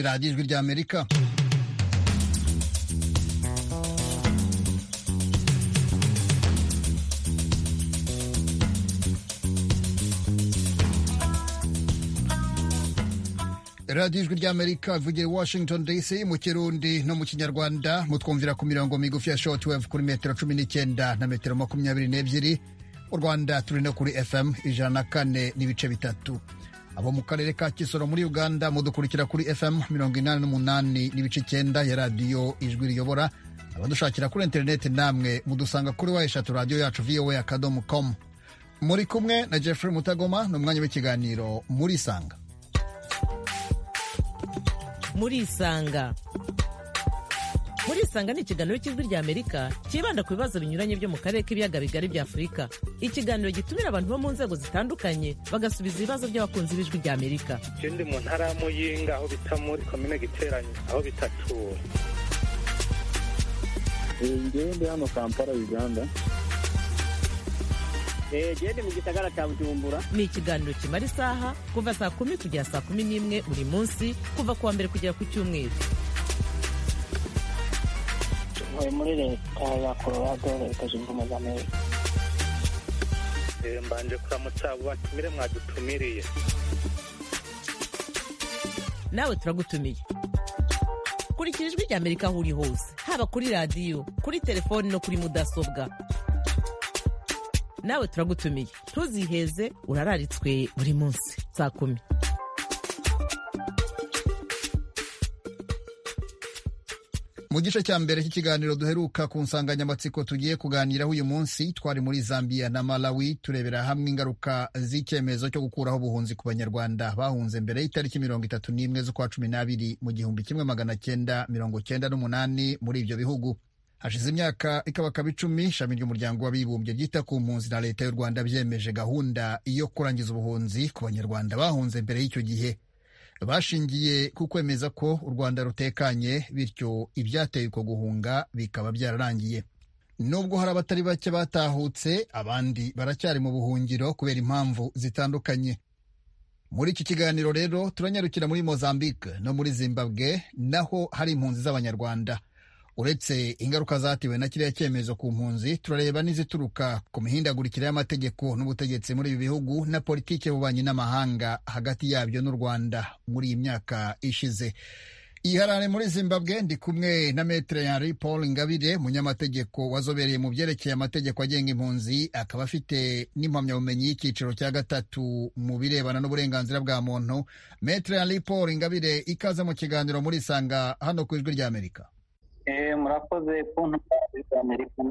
radiyo ijwi ry'Amerika. radiyo ijwi ry'Amerika ivugira Washington DC mu Kirundi no mu Kinyarwanda, mutwumvira ku mirongo migufi ya shortwave kuri metero 19 na metero 22. Mu Rwanda turi no kuri FM 104.3. Abo mu karere ka Kisoro muri Uganda mudukurikira kuri FM 88.9 ya radiyo ijwi riyobora. Abadushakira kuri internet namwe mudusanga kuri wayeshatu radiyo yacu voa.com. Muri kumwe na Jeffrey Mutagoma n'umwanya w'ikiganiro muri Sanga. Murisanga ni ikiganiro cy'ijwi ry'Amerika kibanda ku bibazo binyuranye byo mu karere k'ibiyaga bigari bya Afurika. Ikiganiro gitumira abantu bo mu nzego zitandukanye bagasubiza ibibazo by'abakunzi b'ijwi ry'Amerika. Ndi mu ntara ya Muyinga aho bita muri komine Giteranyi aho bita Tura. Ndi hano Kampala, Uganda. Ndi mu gisagara cya Bujumbura. Ni ikiganiro kimara isaha kuva saa 10 kugera saa 11 buri munsi kuva kuwa mbere kugera ku Cyumweru. Ntuye muri leta ya Colorado, leta zunze ubumwe za Amerika. Mbanje kuramutsa abo batumire mwadutumiriye. Nawe turagutumiye. Kurikira ijwi ry'Amerika aho uri hose, haba kuri radiyo, kuri telefoni no kuri mudasobwa. Nawe turagutumiye, ntuziheze, urararitswe buri munsi saa 10. Mu gice cya mbere cy'ikiganiro duheruka ku nsanganyamatsiko tugiye kuganiraho uyu munsi, twari muri Zambia na Malawi turebera hamwe ingaruka z'icyemezo cyo gukuraho ubuhunzi ku Banyarwanda bahunze mbere y'itariki 31 z'ukwa 12 mu 1998 muri ibyo bihugu. Hashize imyaka ikabakaba 10 ishami ry'umuryango w'abibumbye ryita ku mpunzi na leta y'u Rwanda byemeje gahunda yo kurangiza ubuhunzi ku Banyarwanda bahunze mbere y'icyo gihe. Bashingiye ku kwemeza ko u Rwanda rutekanye, bityo ibyateye uko guhunga bikaba byararangiye. Nubwo hari abatari bake batahutse, abandi baracyari mu buhungiro kubera impamvu zitandukanye. Muri iki kiganiro rero turanyarukira muri Mozambique no muri Zimbabwe, naho hari impunzi z'Abanyarwanda. Uretse ingaruka zatewe na kiriya cyemezo ku mpunzi, turareba n'izituruka ku mihindagurikire y'amategeko n'ubutegetsi muri ibi bihugu na politiki y'ububanyi n'amahanga hagati yabyo n'u Rwanda muri iyi myaka ishize. Iharare muri Zimbabwe ndi kumwe na Maître Henri Paul Ingabire, munyamategeko wazobereye mu byerekeye amategeko agenga impunzi, akaba afite n'impamyabumenyi y'icyiciro cya 3 mu birebana n'uburenganzira bwa muntu. Maître Henri Paul Ingabire, ikaze mu kiganiro muri Sanga hano ku ijwi ry'Amerika. Murakoze kuntu Amerika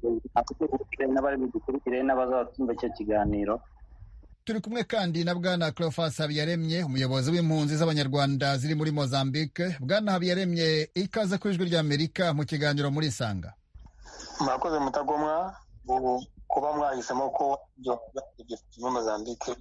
n'abari bidukurikire n'abazatumva icyo kiganiro. Turi kumwe kandi na Bwana Cleophas Habiyaremye, umuyobozi w'impunzi z'Abanyarwanda ziri muri Mozambique. Bwana Habiyaremye, ikaze ku ijwi ry'Amerika mu kiganiro muri Sanga. Murakoze Mutagomwa kuba mwahisemo ko muri Mozambique.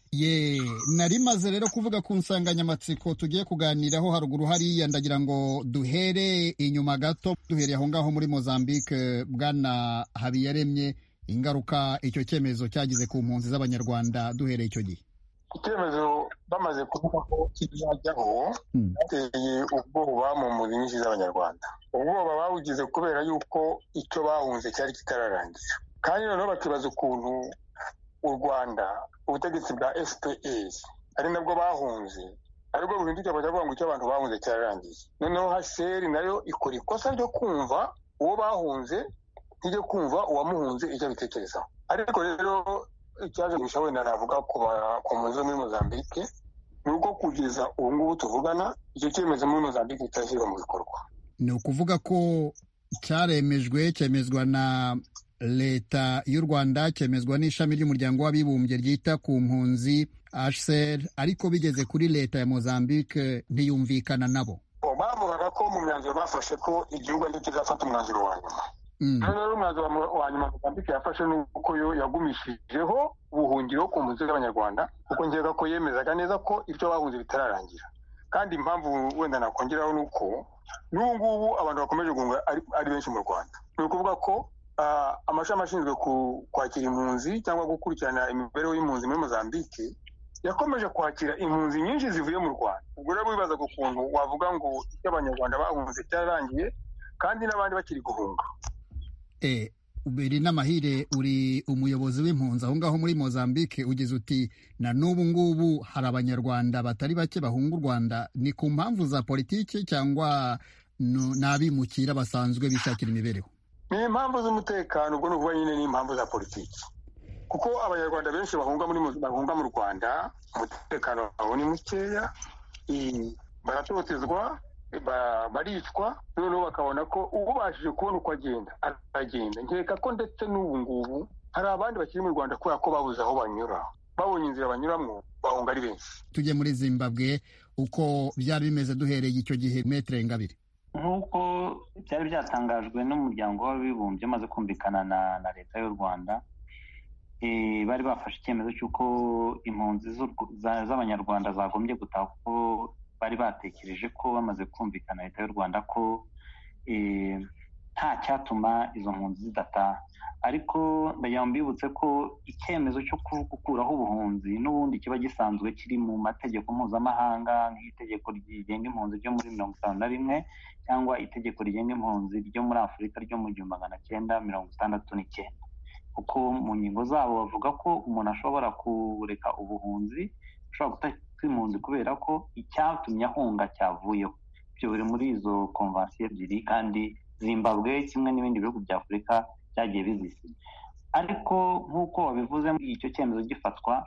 Nari maze rero kuvuga ku nsanganyamatsiko tugiye kuganiraho haruguru hariya, ndagira ngo duhere inyuma gato, duhereye aho ngaho muri Mozambique. Bwana Habiyaremye, ingaruka icyo cyemezo cyagize ku mpunzi z'Abanyarwanda duhereye icyo gihe. Icyemezo bamaze kuvuga ko kizajyaho cyateye ubwoba mu mpunzi nyinshi z'Abanyarwanda. Ubwoba bawugize kubera yuko icyo bahunze cyari kitararangira, kandi noneho bakibaza ukuntu u Rwanda, ubutegetsi bwa FPR ari nabwo bahunze, ariko buhinduka bakavuga ngo icyo abantu bahunze cyararangiye. Noneho HCR nayo ikora ikosa ryo kumva uwo bahunze ntijye kumva uwamuhunze icyo abitekerezaho. Ariko rero icyaje gushya wenda navuga ku mpunzi zo muri Mozambique ni uko kugeza ubu ngubu tuvugana icyo cyemezo muri Mozambique kitashyirwa mu bikorwa. Ni ukuvuga ko cyemezwa na leta y'u Rwanda, cyemezwa n'ishami ry'umuryango w'abibumbye ryita ku mpunzi HCR, ariko bigeze kuri leta ya Mozambique ntiyumvikana nabo. Bavugaga ko mu myanzuro bafashe ko igihugu ari kizafata umwanzuro wa nyuma. Rero umwanzuro wa nyuma Mozambique yafashe nuko yo yagumishijeho ubuhungiro ku mpunzi z'Abanyarwanda, kuko ngega ko yemezaga neza ko ibyo bahunze bitararangira. Kandi impamvu wenda nakongeraho nuko n'ubu ngubu abantu bakomeje guhunga ari benshi mu Rwanda. Ni ukuvuga ko amashami ashinzwe kwakira impunzi cyangwa gukurikirana imibereho y'impunzi muri Mozambique yakomeje kwakira impunzi nyinshi zivuye mu Rwanda. Ubwo rero wibazaga ukuntu wavuga ngo icyo abanyarwanda bahunze cyararangiye kandi n'abandi bakiri guhunga. Uberi n'amahire uri umuyobozi w'impunzi aho ngaho muri Mozambique, ugize uti na n'ubu ngubu hari abanyarwanda batari bake bahunga u Rwanda, ni ku mpamvu za politiki cyangwa n'abimukira basanzwe bishakira imibereho? Ni impamvu z'umutekano, ubwo n'uvuga nyine ni impamvu za politiki, kuko abanyarwanda benshi bahunga mu Rwanda umutekano wabo ni mukeya, baratotezwa, baricwa, noneho bakabona ko ubashije kubona uko agenda. Nkeka ko ndetse n'ubu ngubu hari abandi bakiri mu Rwanda kubera ko babuze aho banyura, babonye inzira banyuramo bahunga ari benshi. Tujye muri Zimbabwe, uko byari bimeze duhereye icyo gihe, Maître Ingabire? Nk'uko byari byatangajwe n'umuryango w'abibumbye maze kumvikana na leta y'u Rwanda, bari bafashe icyemezo cy'uko impunzi z'abanyarwanda zagombye gutaha, kuko bari batekereje ko bamaze kumvikana leta y'u Rwanda ko nta cyatuma izo mpunzi zidataha. Ariko ndagira ngo mbibutse ko icyemezo cyo gukuraho ubuhunzi n'ubundi kiba gisanzwe kiri mu mategeko mpuzamahanga, nk'itegeko rigenga impunzi ryo muri 1951 cyangwa itegeko rigenga impunzi ryo muri Afurika ryo mu 1969, kuko mu ngingo zabo bavuga ko umuntu ashobora kureka ubuhunzi, ashobora gutaka impunzi kubera ko icyatumye ahunga cyavuyeho. Ibyo biri muri izo konvansiyo ebyiri, kandi Zimbabwe kimwe n'ibindi bihugu bya Afurika byagiye bizisinya. Ariko nk'uko wabivuze, icyo cyemezo gifatwa,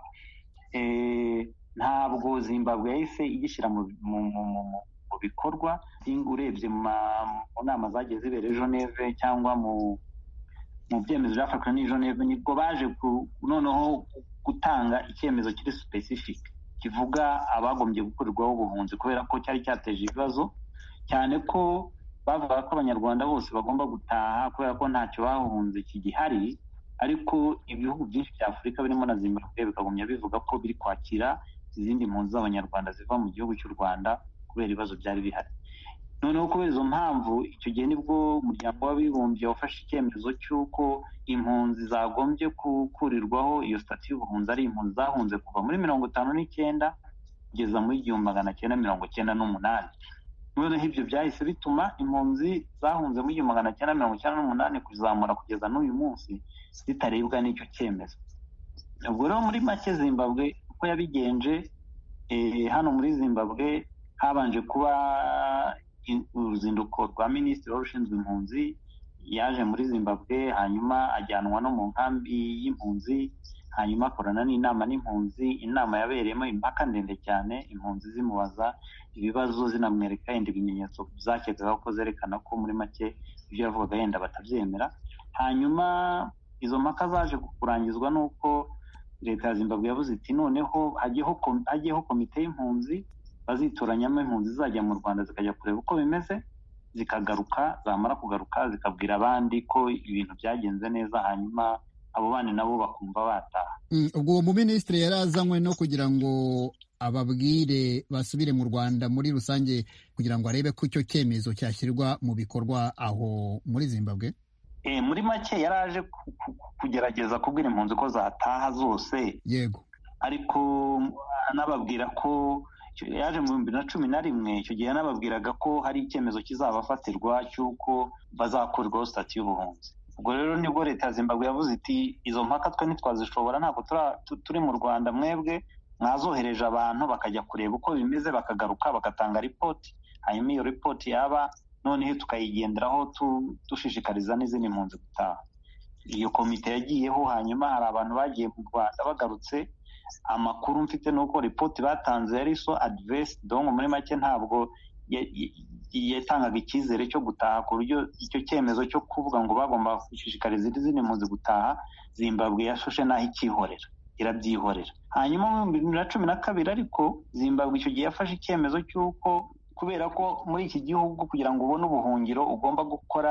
ntabwo Zimbabwe yahise igishyira mu bikorwa. Urebye mu nama zagiye zibera i Geneve cyangwa mu byemezo byafashwe n'i Geneve, nibwo baje noneho gutanga icyemezo kiri specific kivuga abagombye gukurirwaho ubuhunzi, kubera ko cyari cyateje ibibazo cyane, ko bavuga ko abanyarwanda bose bagomba gutaha kubera ko ntacyo bahunze kigihari. Ariko ibihugu byinshi bya Afurika birimo na Zimbabwe bikagumya bivuga ko biri kwakira izindi mpunzi z'abanyarwanda ziva mu gihugu cy'u Rwanda kubera ibibazo byari bihari. Noneho kubera izo mpamvu, icyo gihe nibwo umuryango w'abibumbye wafashe icyemezo cy'uko impunzi zagombye gukurirwaho iyo stati y'ubuhunzi ari impunzi zahunze kuva muri 1959 kugeza muri 1998. Noneho ibyo byahise bituma impunzi zahunze muri 1998 kuzamura kugeza n'uyu munsi zitarebwa n'icyo cyemezo. Ubwo rero muri make Zimbabwe uko yabigenje, hano muri Zimbabwe habanje kuba uruzinduko rwa minisitiri ushinzwe impunzi, yaje muri Zimbabwe, hanyuma ajyanwa no mu nkambi y'impunzi, hanyuma akorana n'inama n'impunzi. Inama yabereyemo impaka ndende cyane, impunzi zimubaza ibibazo, zinamwereka yenda ibimenyetso zakekaga ko zerekana ko muri make ibyo yavugaga yenda batabyemera. Hanyuma izo mpaka zaje kurangizwa n'uko leta ya Zimbabwe yavuze iti noneho hagiyeho komite y'impunzi, bazitoranyamo impunzi zizajya mu Rwanda zikajya kureba uko bimeze, zikagaruka, zamara kugaruka zikabwira abandi ko ibintu byagenze neza, hanyuma abo bandi nabo bakumva bataha. Ubwo mu minisitiri yari azanywe no kugira ngo ababwire basubire mu Rwanda muri rusange, kugira ngo arebe ko icyo cyemezo cyashyirwa mu bikorwa aho muri Zimbabwe. Muri make yari aje kugerageza kubwira impunzi ko zataha zose. Yego. Ariko anababwira ko yaje mu 2011, icyo gihe yanababwiraga ko hari icyemezo kizabafatirwa cy'uko bazakurwaho stati y'ubuhunzi. Ubwo rero nibwo leta ya Zimbabwe yavuze iti izo mpaka twe ntitwazishobora, ntabwo turi mu Rwanda, mwebwe mwazohereje abantu bakajya kureba uko bimeze, bakagaruka bagatanga ripoti, hanyuma iyo ripoti yaba noneho tukayigenderaho dushishikariza n'izindi mpunzi gutaha. Iyo komite yagiyeho, hanyuma hari abantu bagiye mu Rwanda bagarutse. Amakuru mfite nuko ripoti batanze yari so adverse, donc muri make ntabwo yatangaga icyizere cyo gutaha, ku buryo icyo cyemezo cyo kuvuga ngo bagomba gushishikariza izindi mpunzi gutaha, Zimbabwe yashushe naho ikihorera, irabyihorera. Hanyuma mu 2012 ariko Zimbabwe icyo gihe yafashe icyemezo cy'uko kubera ko muri iki gihugu kugira ngo ubone ubuhungiro ugomba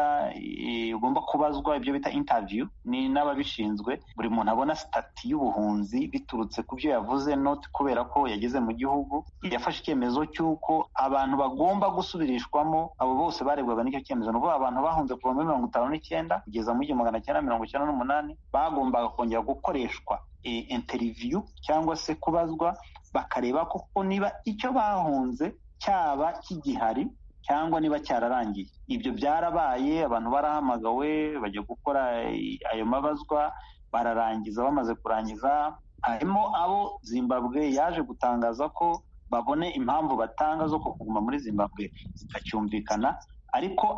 kubazwa ibyo bita interview ni n'ababishinzwe. Buri muntu abona stati y'ubuhunzi biturutse ku byo yavuze, not kubera ko yageze mu gihugu. Yafashe icyemezo cy'uko abantu bagomba gusubirishwamo, abo bose barebwaga n'icyo cyemezo, n'ubu abantu bahunze kuva muri 1959 kugeza muri 1998 bagombaga kongera gukoreshwa interview cyangwa se kubazwa bakareba koko niba icyo bahunze cyaba kigihari cyangwa niba cyararangiye. Ibyo byarabaye, abantu barahamagawe bajya gukora ayo mabazwa, bararangiza. Bamaze kurangiza, harimo abo Zimbabwe yaje gutangaza ko babone impamvu batanga zo kuguma muri Zimbabwe zitacyumvikana, ariko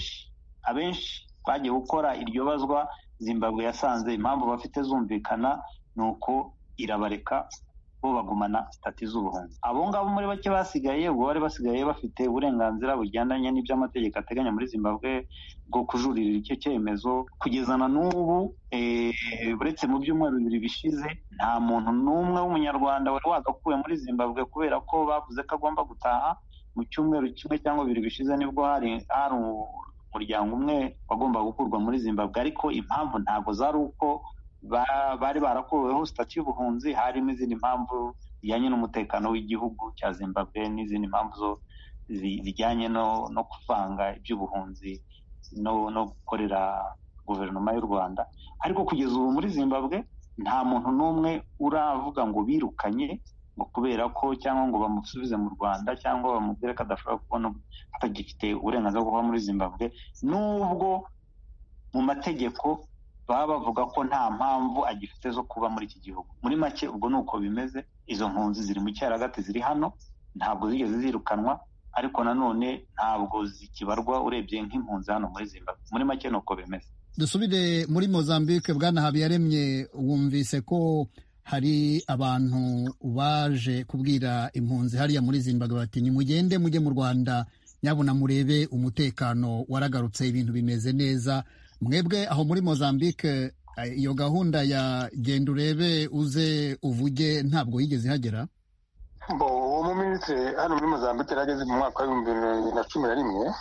abenshi bagiye gukora iryo bazwa, Zimbabwe yasanze impamvu bafite zumvikana, nuko irabareka bo bagumana stati z'ubuhunzi. Abo ngabo muri bake basigaye, ubwo bari basigaye bafite uburenganzira bugendanye n'iby'amategeko ateganya muri Zimbabwe bwo kujuririra icyo cyemezo. Kugeza na n'ubu uretse mu byumweru 2 bishize, nta muntu n'umwe w'umunyarwanda wari wagakuwe muri Zimbabwe kubera ko bavuze ko agomba gutaha. Mu cyumweru 1 cyangwa 2 bishize nibwo hari umuryango umwe wagomba gukurwa muri Zimbabwe, ariko impamvu ntabwo zari uko bari barakuweho stati y'ubuhunzi, harimo izindi mpamvu zijyanye n'umutekano w'igihugu cya Zimbabwe n'izindi mpamvu zijyanye no kuvanga iby'ubuhunzi no gukorera guverinoma y'u Rwanda. Ariko kugeza ubu muri Zimbabwe nta muntu n'umwe uravuga ngo birukanye ngo kubera ko, cyangwa ngo bamusubize mu Rwanda, cyangwa bamubwire ko adashobora kubona atagifite uburenganzira bwo kuba muri Zimbabwe, nubwo mu mategeko baba bavuga ko nta mpamvu agifite zo kuba muri iki gihugu. Muri make ubwo nuko bimeze. Izo mpunzi ziri mu cyaragati, ziri hano, ntabwo zigeze zirukanwa, ariko nanone ntabwo zikibarwa urebye nk'impunzi hano muri Zimbabwe. Muri make nuko bimeze. Dusubire muri Mozambique. Bwana Habiyaremye, wumvise ko hari abantu baje kubwira impunzi hariya muri Zimbabwe bati nimugende mujye mu Rwanda, nyabuna murebe umutekano waragarutse, ibintu bimeze neza. Mwebwe aho muri Mozambique iyo gahunda ya genda urebe uze uvuge ntabwo yigeze ihagera? Uwo muminisitiri hano muri Mozambique yarageze mu mwaka wa 2011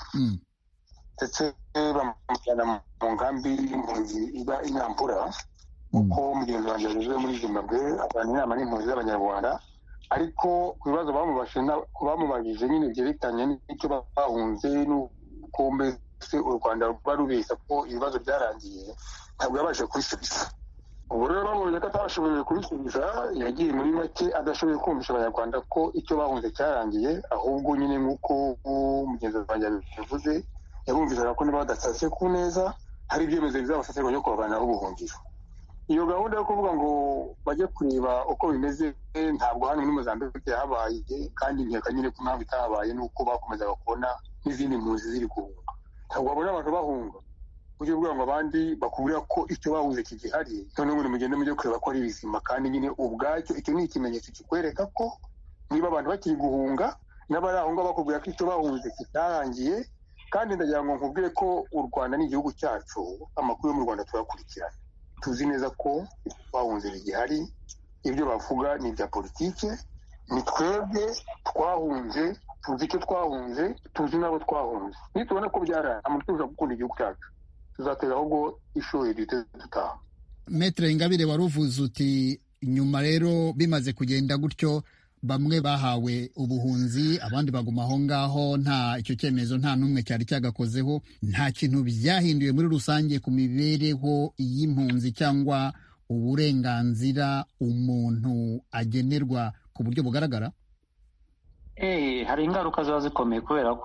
ndetse bamujyana mu nkambi y'impunzi iba i Nampula, kuko mugenzi wanjye yaje muri Zimbabwe abana inama n'impunzi z'abanyarwanda, ariko ku bibazo bamubajije nyine byerekanye n'icyo bahunze n'uko mbese u Rwanda ruba rubeshya ko ibibazo byarangiye, ntabwo yabashe kubisubiza. Ubu rero bamubonye ko atabashoboye kubisubiza, yagiye muri make adashoboye kumvisha abanyarwanda ko icyo bahunze cyarangiye, ahubwo nyine nk'uko mugenzi wanjye yabivuze, yabumvisaga ko niba badasatse ku neza hari ibyemezo bizabafatirwa byo kubavanaho ubuhungiro. Iyo gahunda yo kuvuga ngo bajye kureba uko bimeze ntabwo hano muri Mozambique yahabaye, kandi nkeka nyine ko impamvu itahabaye ni uko bakomezaga kubona n'izindi mpunzi ziri guhunga. Ntabwo babona abantu bahunga ujye uvuga ngo abandi bakubwira ko icyo bahunze kigihari, noneho ngo mugende mujye kureba ko ari bizima, kandi nyine ubwacyo icyo ni ikimenyetso kikwereka ko niba abantu bakiri guhunga n'abari aho ngaho bakubwira ko icyo bahunze kitarangiye. Kandi ndagira ngo nkubwire ko u Rwanda ni igihugu cyacu, amakuru yo mu Rwanda turakurikirana, tuzi neza ko bahunze bigihari. Ibyo bavuga ni ibya politike, ni twebwe twahunze, tuzi icyo twahunze, tuzi n'abo twahunze. Nitubona ko byaraye amuntu tuza gukunda igihugu cyacu, tuzatera ahubwo ishoye duhite dutaha. Maître Ingabire, wari uvuze uti nyuma rero bimaze kugenda gutyo, bamwe bahawe ubuhunzi abandi baguma aho ngaho, nta icyo cyemezo nta n'umwe cyari cyagakozeho. Nta kintu byahinduye muri rusange ku mibereho y'impunzi cyangwa uburenganzira umuntu agenerwa ku buryo bugaragara? Hari ingaruka ziba zikomeye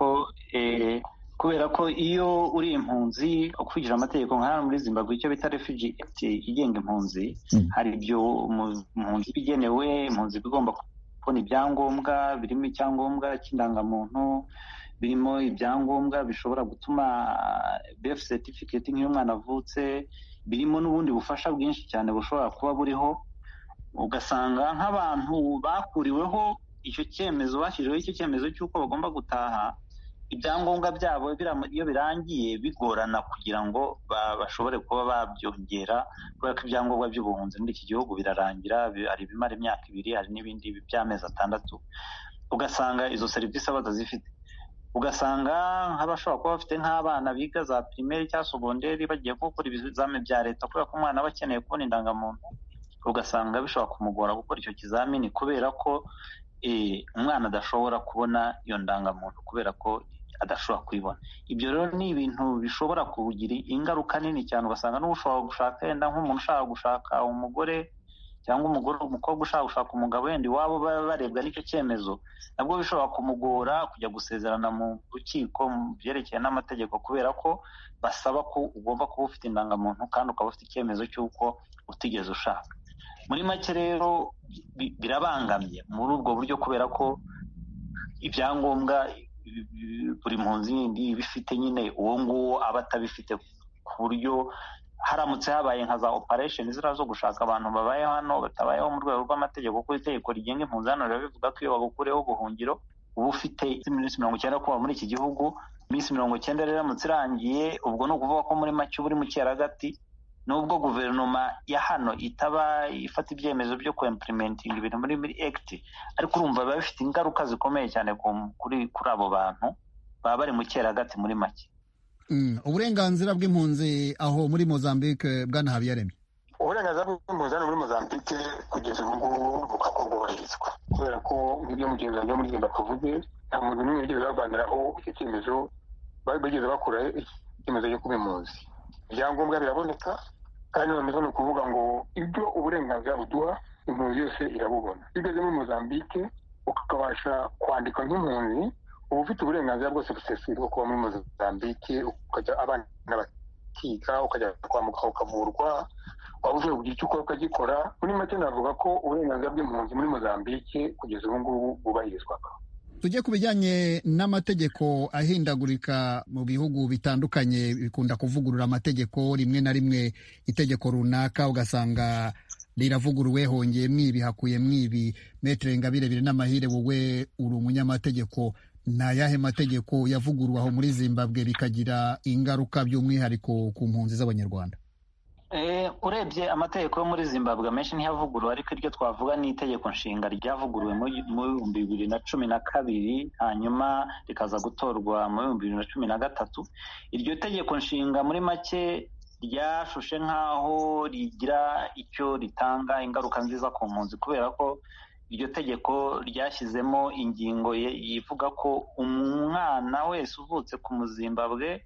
kubera ko iyo uri impunzi ukurikije amategeko nka hano muri Zimbabwe icyo bita Refugee Act igenga impunzi, hari ibyo impunzi bigenewe. Impunzi igomba kubona ibyangombwa, birimo icyangombwa cy'indangamuntu, birimo ibyangombwa bishobora gutuma birth certificate nk'iyo umwana avutse, birimo n'ubundi bufasha bwinshi cyane bushobora kuba buriho. Ugasanga nk'abantu bakuriweho icyo cyemezo, bashyiriweho icyo cyemezo cy'uko bagomba gutaha, ibyangombwa byabo iyo birangiye bigorana kugira ngo bashobore kuba babyongera, kubera ko ibyangombwa by'ubuhunzi muri iki gihugu birarangira, hari ibimara imyaka 2, hari n'ibindi by'amezi 6. Ugasanga izo serivisi batazifite. Ugasanga nk'abashobora kuba bafite nk'abana biga za primaire cyangwa secondaire bagiye gukora ibizamini bya leta, kubera ko umwana aba akeneye kubona indangamuntu, ugasanga bishobora kumugora gukora icyo kizamini kubera ko umwana adashobora kubona iyo ndangamuntu kubera ko adashobora kuyibona. Ibyo rero ni ibintu bishobora kugira ingaruka nini cyane. Ugasanga n'ushobora gushaka yenda nk'umuntu ushaka gushaka umugore cyangwa umukobwa ushaka gushaka umugabo wenda iwabo barebwa n'icyo cyemezo, nabwo bishobora kumugora kujya gusezerana mu rukiko mu byerekeye n'amategeko, kubera ko basaba ko ugomba kuba ufite indangamuntu kandi ukaba ufite icyemezo cy'uko utigeze ushaka. Muri make rero birabangamye muri ubwo buryo, kubera ko ibyangombwa buri mpunzi yindi bifite nyine uwo nguwo aba atabifite, ku buryo haramutse habaye nka za operation zira zo gushaka abantu babaye hano batabayeho mu rwego rw'amategeko, kuko itegeko rigenga impunzi hano rivuga ko iyo bagukureho ubuhungiro uba ufite iminsi 90 kuba muri iki gihugu. Iminsi 90 rero iramutse irangiye, ubwo ni ukuvuga ko muri make uri mu cyeragati, nubwo guverinoma ya hano itaba ifata ibyemezo byo implementing ibintu muri act, ariko urumva biba bifite ingaruka zikomeye cyane kuri abo bantu baba bari mu cyeragati muri make. Uburenganzira bw'impunzi aho muri Mozambique, Bwana Habiyaremye? Uburenganzira bw'impunzi hano muri Mozambique kugeza ubu ngubu bukakubwahirizwa, kubera ko nk'ibyo mugenzi wanjye muri Zimbabwe tuvuge, nta muntu n'umwe wigeze barwaniraho icyo cyemezo, bageze bakora icyemezo cyo kuba impunzi. Ibyangombwa biraboneka, kandi noneho ni ukuvuga ngo ibyo uburenganzira buduha impunzi yose irabubona. Bigeze muri Mozambique ukabasha kwandika nk'impunzi, uba ufite uburenganzira bwose busesuye bwo kuba muri Mozambique, ukajya abana bakiga, ukajya kwa muganga ukavurwa, waba uvuye kugira icyo ukora ukagikora. Muri make navuga ko uburenganzira bw'impunzi muri Mozambique kugeza ubu ngubu bwubahirizwaga. Tujye ku bijyanye n'amategeko ahindagurika mu bihugu bitandukanye, bikunda kuvugurura amategeko rimwe na rimwe. Itegeko runaka ugasanga riravuguruwe, hongeye mwibi, hakuye mwibi. Maître Ingabire Birinamahire, wowe uri umunyamategeko, ni ayahe mategeko yavuguruwe aho muri Zimbabwe bikagira ingaruka by'umwihariko ku mpunzi z'Abanyarwanda? Urebye amategeko yo muri Zimbabwe menshi ntiyavuguruwe, ariko iryo twavuga ni itegeko nshinga ryavuguruwe mu 2012, hanyuma rikaza gutorwa mu 2013. Iryo tegeko nshinga muri make ryashushe nk'aho rigira icyo ritanga ingaruka nziza ku mpunzi, kubera ko iryo tegeko ryashyizemo ingingo yivuga ko umwana wese uvutse ku Muzimbabwe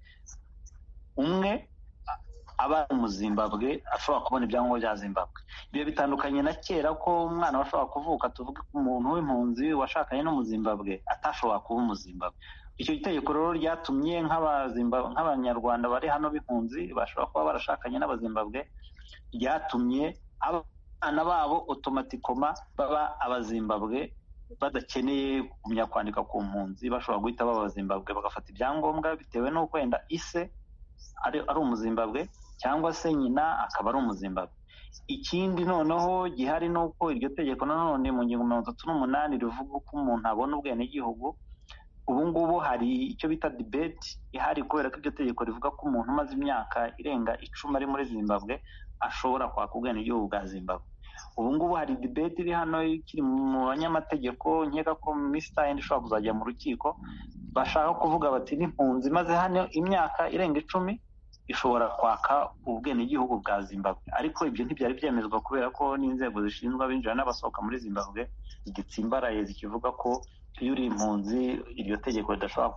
umwe aba mu Zimbabwe ashobora kubona ibyangombwa bya Zimbabwe. Ibyo bitandukanye na kera ko umwana washobora kuvuka, tuvuge ko umuntu w'impunzi washakanye no mu Zimbabwe atashobora kuba mu Zimbabwe. Icyo itegeko rero ryatumye nk'abanyarwanda bari hano b'impunzi bashobora kuba barashakanye n'Abazimbabwe, ryatumye abana babo automatikoma baba Abazimbabwe, badakeneye kumenya kwandika ku mpunzi, bashobora guhita baba Abazimbabwe bagafata ibyangombwa bitewe n'uko wenda ise ari Umuzimbabwe cyangwa se nyina akaba ari Umuzimbabwe. Ikindi noneho gihari ni uko iryo tegeko nanone mu ngingo 38 rivuga ko umuntu abona ubwenegihugu. Ubu ngubu hari icyo bita debate ihari, kubera ko iryo tegeko rivuga ko umuntu umaze imyaka irenga 10 ari muri Zimbabwe ashobora kwaka ubwenegihugu bwa Zimbabwe. Ubu ngubu hari debate iri hano ikiri mu banyamategeko, nkeka ko Mr. End ishobora kuzajya mu rukiko, bashaka kuvuga bati n'impunzi maze hano imyaka irenga 10 ishobora kwaka ubwenegihugu bwa Zimbabwe. Ariko ibyo ntibyari byemezwa, kubera ko n'inzego zishinzwe abinjira n'abasohoka muri Zimbabwe zigitsimbaraye zikivuga ko iyo uri impunzi iryo tegeko ridashobora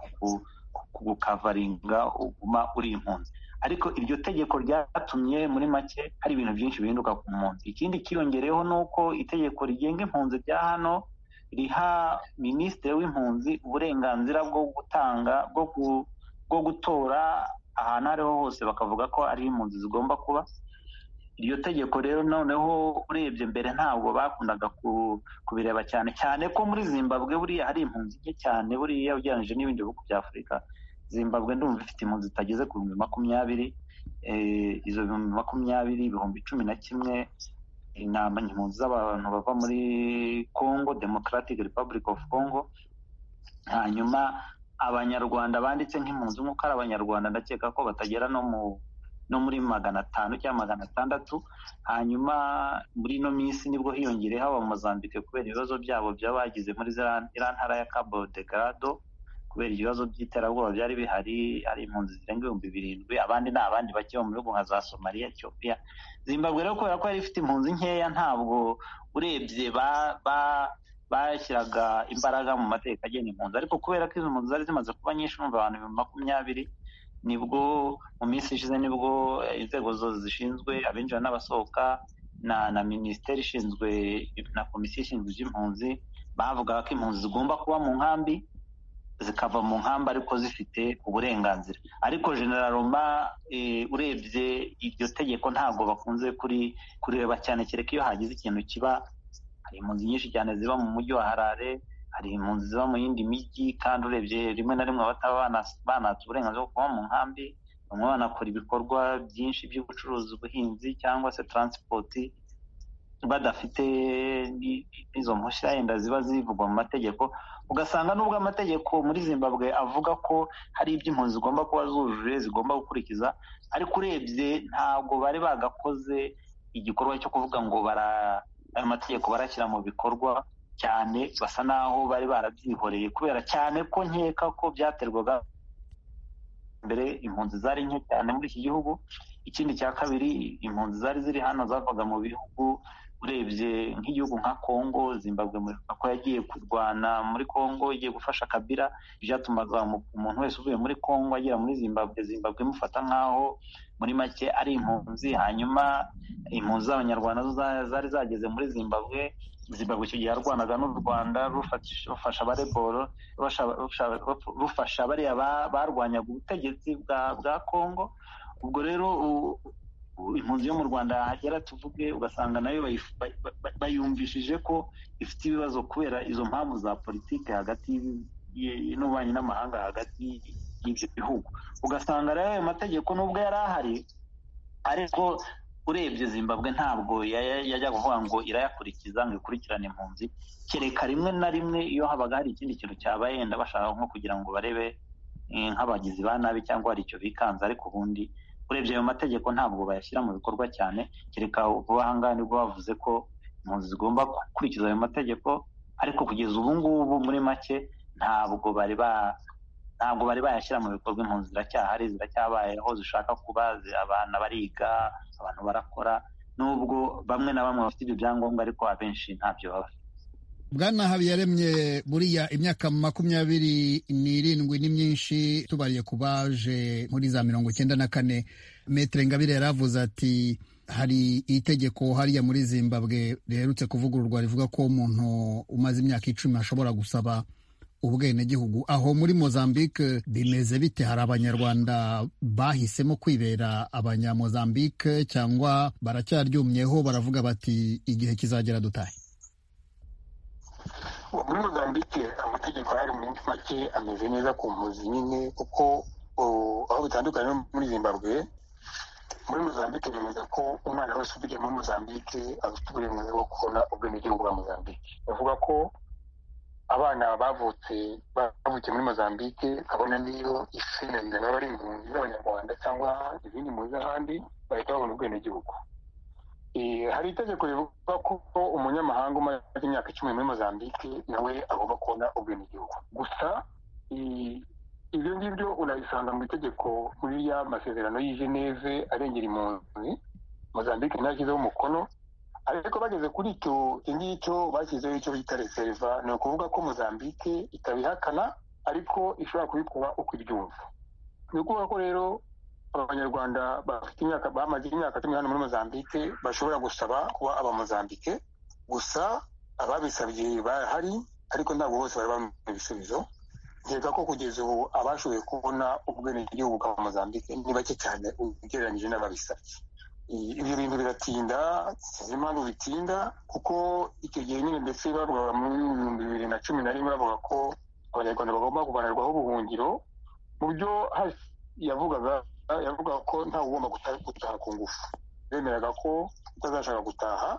kugukavaringa uguma uri impunzi. Ariko iryo tegeko ryatumye muri make hari ibintu byinshi bihinduka ku mpunzi. Ikindi kiyongereyeho ni uko itegeko rigenga impunzi rya hano riha minisitiri w'impunzi uburenganzira bwo gutanga bwo gutora ahantu ariho hose bakavuga ko ari impunzi zigomba kuba. Iryo tegeko rero noneho urebye mbere ntabwo bakundaga kubireba cyane ko muri Zimbabwe buriya hari impunzi nke cyane, buriya ugereranyije n'ibindi bihugu bya Afurika. Zimbabwe ndumva ifite impunzi zitageze ku 20,000, izo 20,000 11,000 ni impunzi z'abantu bava muri Congo, Democratic Republic of Congo. Hanyuma Abanyarwanda banditse nk'impunzi nk'uko ari Abanyarwanda ndakeka ko batagera no muri 500 cyangwa 600. Hanyuma muri ino minsi nibwo hiyongereyeho Abamozambique kubera ibibazo byabo byabagize muri ntara ya Cabo Delgado, kubera ibibazo by'iterabwoba byari bihari. Hari impunzi zirenga 7,000, abandi n'abandi bake mu bihugu nka za Somalia, Ethiopia. Zimbabwe rero kubera ko yari ifite impunzi nkeya, ntabwo urebye bashyiraga imbaraga mu mategeko agenga impunzi. Ariko kubera ko izo mpunzi zari zimaze kuba nyinshi, numva abantu 20,000, nibwo mu minsi ishize nibwo inzego zishinzwe abinjira n'abasohoka na minisiteri ishinzwe na komisiyo ishinzwe iby'impunzi bavugaga ko impunzi zigomba kuba mu nkambi zikava mu nkambi ariko zifite uburenganzira. Ariko generaloma urebye iryo tegeko ntabwo bakunze kureba cyane, kereka iyo hagize ikintu kiba. Hari impunzi nyinshi cyane ziba mu mujyi wa Harare, hari impunzi ziba mu yindi mijyi, kandi urebye rimwe na rimwe bataba banatse uburenganzira bwo kuba mu nkambi. Bamwe banakora ibikorwa byinshi by'ubucuruzi, ubuhinzi cyangwa se transport badafite izo mpushya yenda ziba zivugwa mu mategeko. Ugasanga nubwo amategeko muri Zimbabwe avuga ko hari ibyo impunzi zigomba kuba zujuje, zigomba gukurikiza, ariko urebye ntabwo bari bagakoze igikorwa cyo kuvuga ngo ayo mategeko barashyira mu bikorwa cyane. Basa naho bari barabyihoreye, kubera cyane ko nkeka ko byaterwaga mbere impunzi zari nke cyane muri iki gihugu. Ikindi cya kabiri, impunzi zari ziri hano zavaga mu bihugu, urebye nk'igihugu nka Kongo, Zimbabwe ko yagiye kurwana muri Kongo, igiye gufasha Kabila, byatumaga umuntu wese uvuye muri Kongo agera muri Zimbabwe imufata nk'aho muri make ari impunzi. Hanyuma impunzi z'abanyarwanda zari zageze muri Zimbabwe icyo gihe yarwanaga n'u Rwanda rufasha abareboro, rufasha bariya barwanyaga ubutegetsi bwa Kongo. Ubwo rero impunzi yo mu Rwanda hagera tuvuge, ugasanga nayo bayumvishije ko ifite ibibazo kubera izo mpamvu za politike hagati n'ububanyi n'amahanga hagati y'ibyo bihugu. Ugasanga rero ayo mategeko nubwo yari ahari, ariko urebye Zimbabwe ntabwo yajya kuvuga ngo irayakurikiza ngo ikurikirane impunzi, kereka rimwe na rimwe iyo habaga hari ikindi kintu cyabaye yenda bashaka nko kugira ngo barebe nk'abagizi ba nabi cyangwa hari icyo bikanze. Ariko ubundi urebye ayo mategeko ntabwo bayashyira mu bikorwa cyane, kereka vuba aha ngaha nibwo bavuze ko impunzi zigomba gukurikiza ayo mategeko. Ariko kugeza ubu ngubu muri make ntabwo bari bayashyira mu bikorwa. Impunzi ziracyahari, ziracyabaye aho zishaka kuba, abana bariga, abantu barakora, nubwo bamwe na bamwe bafite ibyo byangombwa, ariko abenshi ntabyo baba. Bwana Habiyaremye, buriya imyaka 27 ni myinshi tubariye kubaje muri za 94. Maître Ingabire yaravuze ati hari itegeko hariya muri Zimbabwe riherutse kuvugururwa rivuga ko umuntu umaze imyaka 10 ashobora gusaba ubwenegihugu. Aho muri Mozambique bimeze bite? Hari abanyarwanda bahisemo kwibera abanyamozambique cyangwa baracyaryumyeho baravuga bati igihe kizagera dutahe? Muri Mozambique amategeko ari muri make ameze neza ku mpunzi nyine, kuko aho bitandukanye muri Zimbabwe. Muri Mozambique bemeza ko umwana wese uvuye muri Mozambique afite uburenganzira bwo kubona ubwenegihugu bwa Mozambique. Bavuga ko abana bavukiye muri Mozambique, kabona niyo ifeneza n'abari impunzi z'abanyarwanda cyangwa izindi mpunzi z'ahandi, bahita babona ubwenegihugu. Hari itegeko rivuga ko umunyamahanga umaze imyaka 10 muri Mozambique nawe agomba kubona ubwenegihugu. Gusa ibyo ngibyo unabisanga mu itegeko muri ya masezerano y'i Geneve arengera impunzi. Mozambique ntashyizeho umukono, ariko bageze kuri icyo ngicyo bashyizeho icyo bita reserva. Ni ukuvuga ko Mozambique itabihakana, ariko ishobora kubikora uko ibyumva. Ni ukuvuga ko rero abanyarwanda bamaze imyaka 10 hano muri Mozambique bashobora gusaba kuba abamozambique. Gusa ababisabye bahari, ariko ntabwo bose bari bamwe ibisubizo. Nkeka ko kugeza ubu abashoboye kubona ubwenegihugu bwa Mozambique ni bake cyane ugereranyije n'ababisabye. Ibyo bintu biratinda, sinzi impamvu bitinda, kuko icyo gihe nyine ndetse bavugaga muri 2011 bavuga ko abanyarwanda bagomba kuvanirwaho ubuhungiro. Mu byo yavuga ko ntawe ugomba gutaha ku ngufu. Bemeraga ko utazashaka gutaha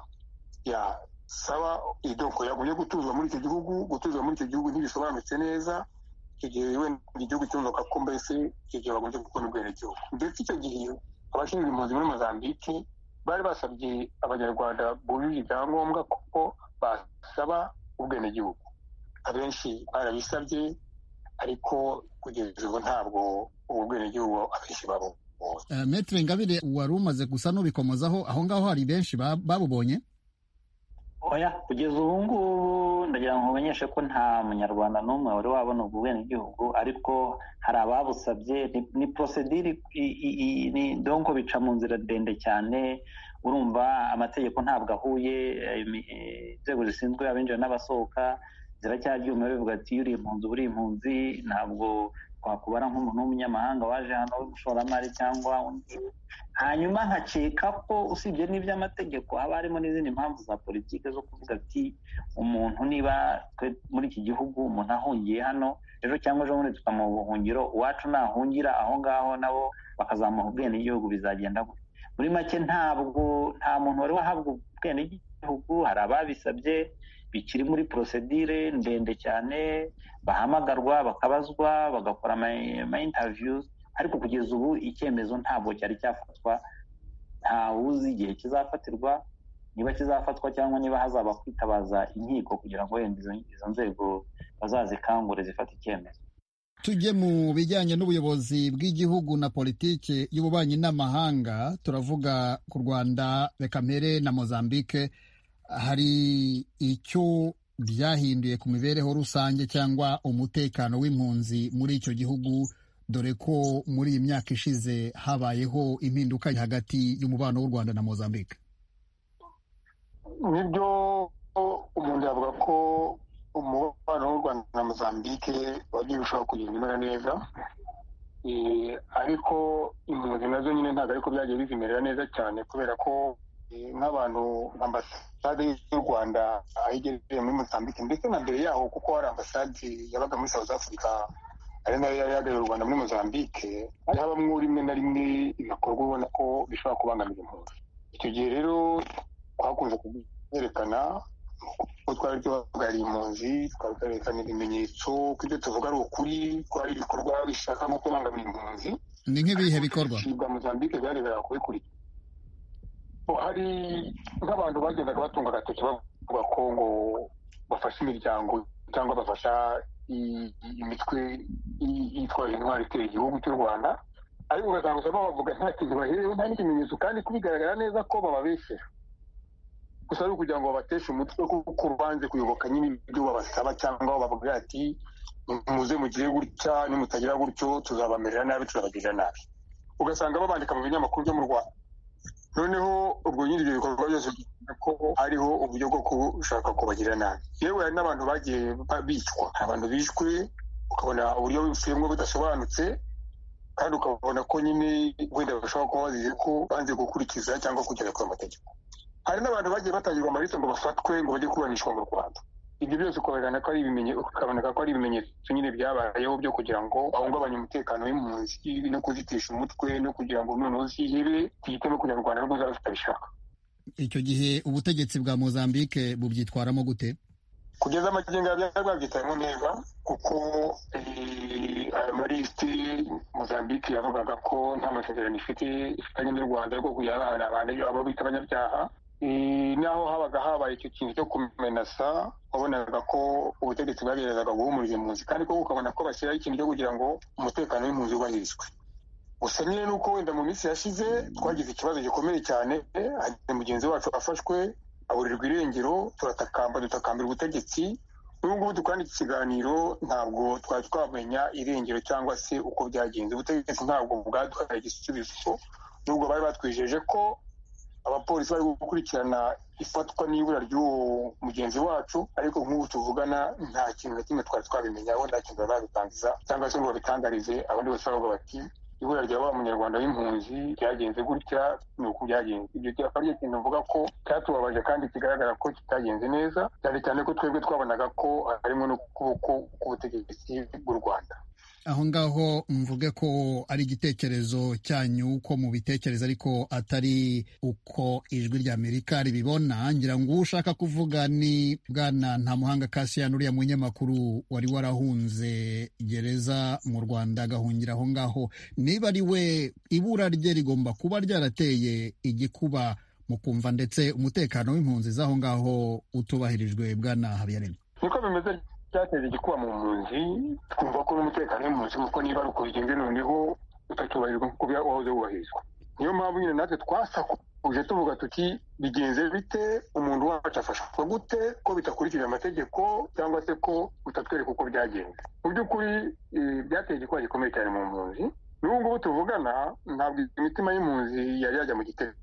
yasaba idoko yaguye gutuzwa muri icyo gihugu ntibisobanutse neza. Icyo gihe wenda igihugu cyumvaga ko mbese icyo gihe bagombye gukora ubwenegihugu. Ndetse icyo gihe abashinzwe impunzi muri Mozambique bari basabye abanyarwanda bujuje ibyangombwa ko basaba ubwenegihugu. Abenshi barabisabye, ariko kugeza ubu ntabwo ubu bwenegihugu abenshi babubonye. Maître Ingabire, wari umaze gusa n'ubikomozaho, aho ngaho hari benshi babubonye? Oya, kugeza ubu ngubu ndagira ngo umenyeshe ko nta munyarwanda n'umwe wari wabona ubwo bwenegihugu, ariko hari ababusabye. Ni procedure, ni donc bica mu nzira ndende cyane. urumva amategeko ntabwo ahuye, inzego zishinzwe abinjira n'abasohoka ziracyaryomewe bivuga ati iyo uri impunzi uri impunzi, ntabwo twakubara nk'umuntu w'umunyamahanga waje hano w'umushoramari cyangwa undi. Hanyuma nkakeka ko usibye n'iby'amategeko haba harimo n'izindi mpamvu za politiki zo kuvuga ati umuntu niba muri iki gihugu umuntu ahungiye hano ejo cyangwa ejo bundi tukamuha ubuhungiro, uwacu nahungira aho ngaho nabo bakazamuha ubwenegihugu bizagenda gute? Muri make nta muntu wari wahabwa ubwenegihugu, hari ababisabye bikiri muri procedure ndende cyane, bahamagarwa bakabazwa bagakora ama interviews, ariko kugeza ubu icyemezo ntabwo cyari cyafatwa. Nta uzi igihe kizafatirwa, niba kizafatwa cyangwa niba hazaba kwitabaza inkiko kugira ngo wenda izo nzego bazazikangure zifata icyemezo. Tujye mu bijyanye n'ubuyobozi bw'igihugu na politiki y'ububanyi n'amahanga, turavuga ku Rwanda, reka mpere na Mozambique. Hari icyo byahinduye ku mibereho rusange cyangwa umutekano w'impunzi muri icyo gihugu, dore ko muri iyi myaka ishize habayeho impinduka hagati y'umubano w'u Rwanda na Mozambique? Nibyo, umuntu yavuga ko umubano w'u Rwanda na Mozambique wagiye ushobora kugenda umera neza, ariko impunzi nazo nyine ntabwo ariko byagiye bizimerera neza cyane, kubera ko nk'abantu ambasade y'u Rwanda aho igereye muri Mozambique, ndetse na mbere yaho kuko hari ambasade yabaga muri South Africa ari nayo yari yagaye u Rwanda muri Mozambique, habamo rimwe na rimwe ibikorwa ubona ko bishobora kubangamira impunzi. Icyo gihe rero twakunze kubyerekana ko twari duhagarariye impunzi, twakarekana ibimenyetso ko ibyo tuvuga ari ukuri, ko hari ibikorwa bishaka nko kubangamira impunzi. Ni nk'ibihe bikorwa? Bwa Mozambique byarebera kubikurikira. Hari nk'abantu bagendaga batunga agatoki bavuga ko ngo bafasha imiryango cyangwa bafasha imitwe yitwaje intwari itera igihugu cy'u Rwanda, ariko ugasanga usaba bavuga nta kintu baherewe, nta n'ikimenyetso, kandi kubigaragara neza ko bababeshyera. Gusa ari ukugira ngo babateshe umutwe kuko banze kuyoboka nyine ibyo babasaba, cyangwa bavuga ati muze mugire gutya, nimutagira gutyo tuzabamerera nabi, tuzabagirira nabi. Ugasanga babandika mu binyamakuru byo mu Rwanda. Noneho ubwo nyine ibyo bikorwa byose ko hariho uburyo bwo gushaka kubagirira nabi. Yewe hari n'abantu bagiye bicwa, abantu bishwe ukabona uburyo bifuyemo budasobanutse, kandi ukabona ko nyine wenda bashobora kuba bazize ko banze gukurikiza cyangwa kugera ku mategeko. Hari n'abantu bagiye batangirwa amarita ngo bafatwe ngo bajye kuburanishwa mu Rwanda. Ibyo byose ukabona ko ari ibimenyetso nyine byabayeho byo kugira ngo bahungabanye umutekano w'impunzi no kuzitisha umutwe no kugira ngo noneho zihebe tuyiteme kugira ngo u Rwanda rwose rutabishaka. Icyo gihe ubutegetsi bwa Mozambique bubyitwaramo gute? Kugeza amagingo byari bwabyitayemo neza, kuko amarisiti Mozambique yavugaga ko nta masezerano ifitanye n'u Rwanda rwo kujya bahana abantu abo bita abanyabyaha. Naho habaga habaye icyo kintu cyo kumenasa, wabonaga ko ubutegetsi bwageragezaga guhumuriza impunzi, kandi ko ukabona ko bashyiraho ikintu cyo kugira ngo umutekano w'impunzi wubahirizwe. Gusa nyine nuko wenda mu minsi yashize twagize ikibazo gikomeye cyane, hari mugenzi wacu afashwe aburirwa irengero, dutakambira ubutegetsi. N'ubu ngubu dukora iki kiganiro ntabwo twari twamenya irengero cyangwa se uko byagenze. Ubutegetsi ntabwo bwaduhaye igisubizo, nubwo bari batwijeje ko abapolisi bari gukurikirana ifatwa n'ibura ry'uwo mugenzi wacu, ariko nk'ubu tuvugana nta kintu na kimwe twari twabimenyaho, nta kintu babitangiza cyangwa se ngo babitangarize abandi bose bavuga bati ibura rya wa munyarwanda w'impunzi ryagenze gutya, ni uko byagenze. Ibyo cyakaba ari ikintu mvuga ko cyatubabaje kandi kigaragara ko kitagenze neza, cyane cyane ko twebwe twabonaga ko harimo n'ukuboko k'ubutegetsi bw'u Rwanda. Aho ngaho mvuge ko ari igitekerezo cyanyu uko mubitekereza, ariko atari uko ijwi rya Amerika ribibona. Ngira ngo ushaka kuvuga ni Bwana Ntamuhanga Cassian, uriya munyamakuru wari warahunze gereza mu Rwanda agahungira aho ngaho. Niba ari we, ibura rye rigomba kuba ryarateye igikuba mu kumva ndetse umutekano w'impunzi z'aho ngaho utubahirijwe. Bwana Habiyaremye, niko bimeze, cyateza igikuba mu mpunzi, twumva ko n'umutekano w'impunzi kuko niba ari uko bigenze noneho utacyubahirizwa kuko wahoze wubahirizwa. Niyo mpamvu nyine natwe twasakuje tuvuga tuti bigenze bite, umuntu wacu afashwa gute, ko bitakurikije amategeko cyangwa se ko utatwereka uko byagenze. Mu by'ukuri byateye igikuba gikomeye cyane mu mpunzi. N'ubu ngubu tuvugana ntabwo imitima y'impunzi yari yajya mu gitereko.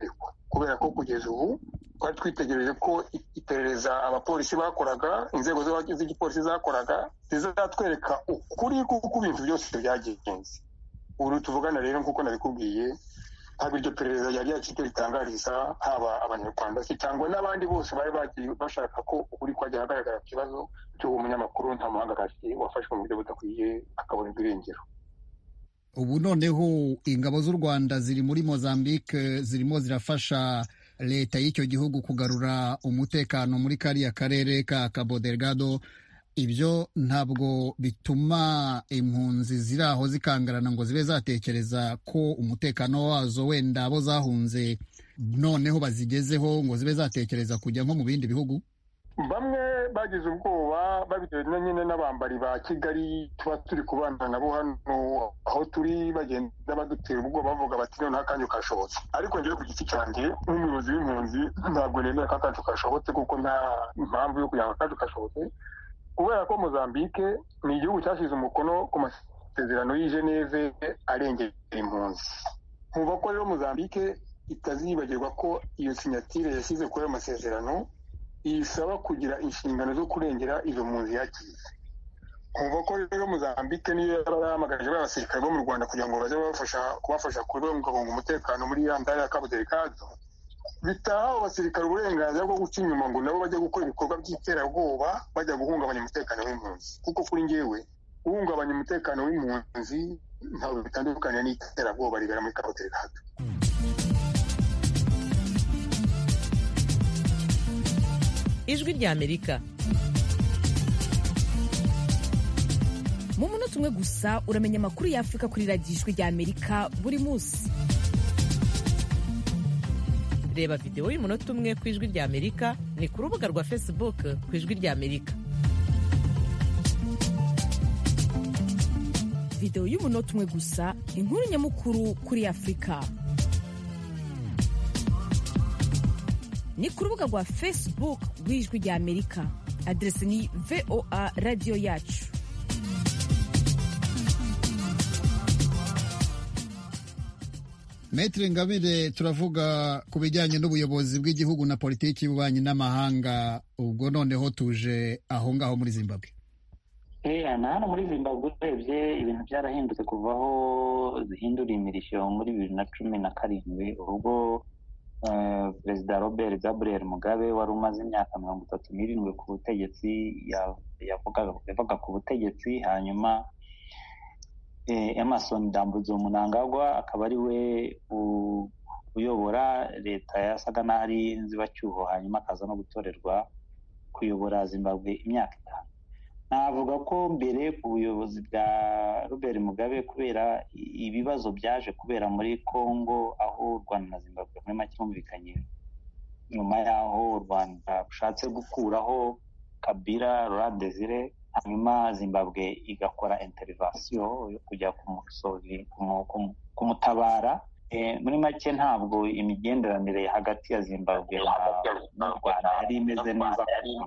kubera ko kugeza ubu twari twitegereje ko iperereza abapolisi bakoraga, inzego z'igipolisi zakoraga zizatwereka ukuri kuko ibintu byose byagenze. Ubu tuvugana rero nk'uko nabikubwiye, ntabwo iryo perereza ryari ryacitse ritangariza haba abanyarwanda se cyangwa n'abandi bose bari bagiye bashaka ko ukuri kwajya hagaragara ku kibazo cy'uwo munyamakuru nta muhangakazi wafashwe mu buryo budakwiye akabonerwa irengero. Ubu noneho ingabo z'u Rwanda ziri muri Mozambique zirimo zirafasha leta y'icyo gihugu kugarura umutekano muri kariya karere ka Cabo Delgado. Ibyo ntabwo bituma impunzi ziri aho zikangarana ngo zibe zatekereza ko umutekano wazo wenda abo zahunze noneho bazigezeho ngo zibe zatekereza kujya nko mu bindi bihugu? Bamwe bagize ubwoba babitewe nyine n'abambari ba Kigali tuba turi kubana nabo hano aho turi, bagenda badutera ubwoba bavuga bati noneho akanyu kashobotse. Ariko njyewe ku giti cyanjye nk'umuyobozi w'impunzi ntabwo nemera ko akanyu kashobotse, kuko nta mpamvu yo kugira ngo akanyu kashobotse, kubera ko Mozambique ni igihugu cyashyize umukono ku masezerano y'i Geneve arengera impunzi. Nkumva ko rero Mozambique itazibagirwa ko iyo sinyatire yashyize kuri ayo masezerano isaba kugira inshingano zo kurengera izo mpunzi yakiriye. Nkumva ko rero Mozambique niyo yahamagaje abasirikare bo mu Rwanda kugira ngo baze kubafasha kubungabunga umutekano muri ya ndaya ya Cabo Delgado, bitaha abo basirikare uburenganzira bwo guca inyuma ngo nabo bajya gukora ibikorwa by'iterabwoba bajya guhungabanya umutekano w'impunzi. Kuko kuri njyewe guhungabanya umutekano w'impunzi ntabwo bitandukanye n'iterabwoba ribera muri Cabo Delgado. Ijwi ry'Amerika. Mu munota umwe gusa uramenya amakuru y'Afurika kuri radiyo Ijwi ry'Amerika buri munsi. Reba videwo y'umunota umwe ku Ijwi ry'Amerika ni ku rubuga rwa Facebook ku Ijwi ry'Amerika. Videwo y'umunota umwe gusa, inkuru nyamukuru kuri Afurika. Ni ku rubuga rwa Facebook rw'Ijwi ry'Amerika. Adresi ni VOA Radio Yacu. Maitre Ngabire, turavuga ku bijyanye n'ubuyobozi bw'igihugu na politiki y'ububanyi n'amahanga, ubwo noneho tuje aho ngaho muri Zimbabwe. Na hano muri Zimbabwe urebye ibintu byarahindutse kuva aho zihindura imirishyo muri 2017 ubwo Perezida Robert Gabriel Mugabe wari umaze imyaka 37 ku butegetsi yavugaga ku butegetsi, hanyuma Emerson Dambudzo Mnangagwa akaba ari we uyobora leta yasaga n'aho ari inzibacyuho, hanyuma akaza no gutorerwa kuyobora Zimbabwe imyaka 5. Navuga ko mbere ku buyobozi bwa Robert Mugabe, kubera ibibazo byaje kubera muri Congo aho u Rwanda na Zimbabwe muri make bumvikanye nyuma yaho u Rwanda rushatse gukuraho Kabila Laurent Desire, hanyuma Zimbabwe igakora intervention yo kujya kumutabara. Muri make ntabwo imigenderanire hagati ya Zimbabwe n'u Rwanda yari imeze neza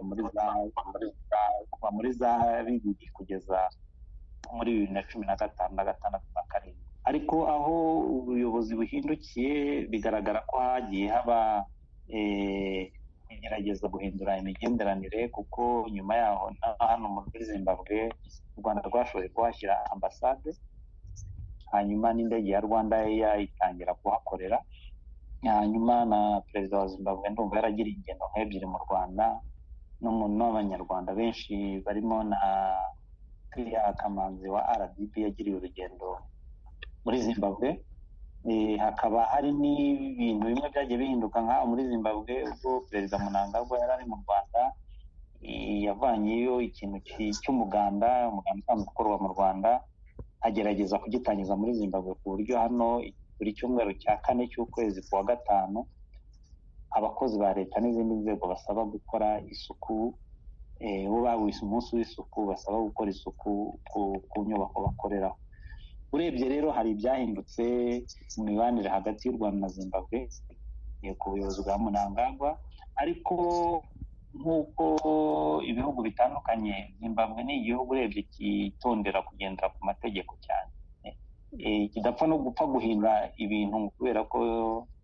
muri za bibiri kugeza muri 2015-2016. Ariko aho ubuyobozi buhindukiye bigaragara ko hagiye haba igerageza guhindura imigenderanire, kuko nyuma yaho hano muri Zimbabwe u Rwanda rwashoboye kuhashyira ambasade, hanyuma n'indege ya Rwanda Air itangira kuhakorera, hanyuma na perezida wa Zimbabwe ndumva yaragiriye ingendo nk'ebyiri mu Rwanda n'abanyarwanda benshi barimo na Kiriya Kamanzi wa RDB yagiriye urugendo muri Zimbabwe. Hakaba hari n'ibintu bimwe byagiye bihinduka nk'aho muri Zimbabwe ubwo perezida Mnangagwa yari ari mu Rwanda yavanyeyo ikintu cy'umuganda usanzwe ukorwa mu Rwanda, agerageza kugitangiza muri Zimbabwe ku buryo hano buri cyumweru cya 4 cy'ukwezi kwa 5 abakozi ba leta n'izindi nzego basaba gukora isuku, bo bawise umunsi w'isuku, basaba gukora isuku ku nyubako bakoreraho. Urebye rero hari ibyahindutse mu mibanire hagati y'u Rwanda na Zimbabwe ku buyobozi bwa Mnangagwa, ariko nk'uko ibihugu bitandukanye, Zimbabwe ni igihugu urebye kitondera kugendera ku mategeko cyane, kidapfa no gupfa guhindura ibintu kubera ko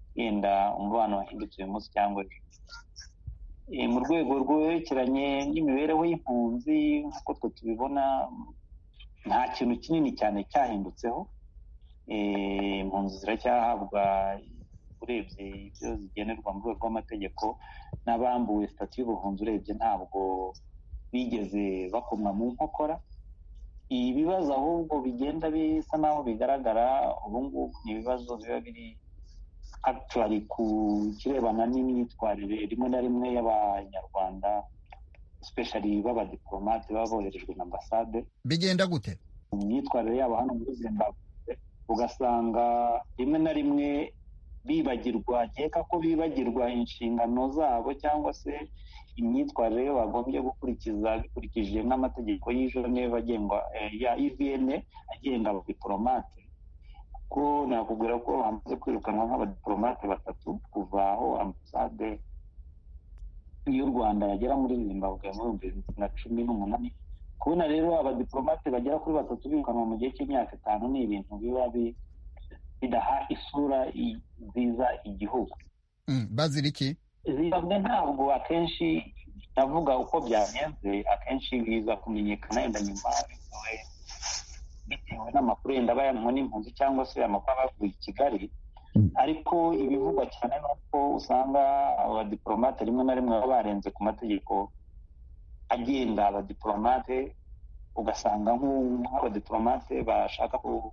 yenda umubano wahindutse uyu munsi cyangwa ejo. Mu rwego rwerekeranye n'imibereho y'impunzi nk'uko twe tubibona, nta kintu kinini cyane cyahindutseho. Impunzi ziracyahabwa, urebye ibyo zigenerwa mu rwego rw'amategeko, n'abambuwe sitati y'ubuhunzi urebye ntabwo bigeze bakomwa mu nkokora. Ibibazo ahubwo bigenda bisa naho bigaragara ubu ngubu ni ibibazo biba biri actually ku kirebana n'imyitwarire rimwe na rimwe y'abanyarwanda, especially b'abadiplomate baba boherejwe na ambasade. Bigenda gute? Mu myitwarire yabo hano muri Zimbabwe ugasanga rimwe na rimwe bibagirwa, nkeka ko bibagirwa inshingano zabo cyangwa se imyitwarire bagombye gukurikiza bikurikije n'amategeko y'i Geneve agengwa ya IVN agenga abadiplomate. Ko nakubwira ko hamaze kwirukanwa nk'abadiplomate 3 kuva aho ambasade y'u Rwanda yagera muri Zimbabwe mu 2018. Kubona rero abadiplomate bagera kuri 3 birukanwa mu gihe cy'imyaka 5 ni ibintu biba bidaha isura nziza igihugu. Bazira iki? Zimbabwe ntabwo akenshi navuga uko byagenze, akenshi biza kumenyekana yenda nyuma bitewe n'amakuru yenda bayanwa n'impunzi cyangwa se amakuru bavuye i Kigali. Ariko ibivugwa cyane nuko usanga abadiplomate rimwe na rimwe baba barenze ku mategeko agenda abadiplomate, ugasanga nk'abadiplomate bashaka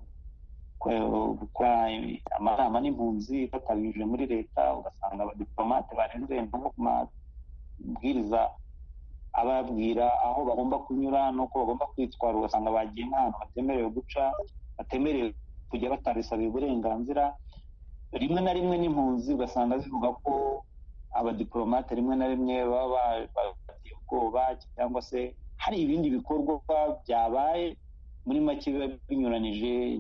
gukora amanama n'impunzi batabije muri leta, ugasanga abadiplomate barenze nko ku mabwiriza ababwira aho bagomba kunyura n'uko bagomba kwitwara, ugasanga bagiye nk'ahantu batemerewe guca, batemerewe kujya batabisabiye uburenganzira. Rimwe na rimwe n'impunzi ugasanga zivuga ko abadiplomate rimwe na rimwe baba bafite ubwoba cyangwa se hari ibindi bikorwa byabaye muri make biba binyuranije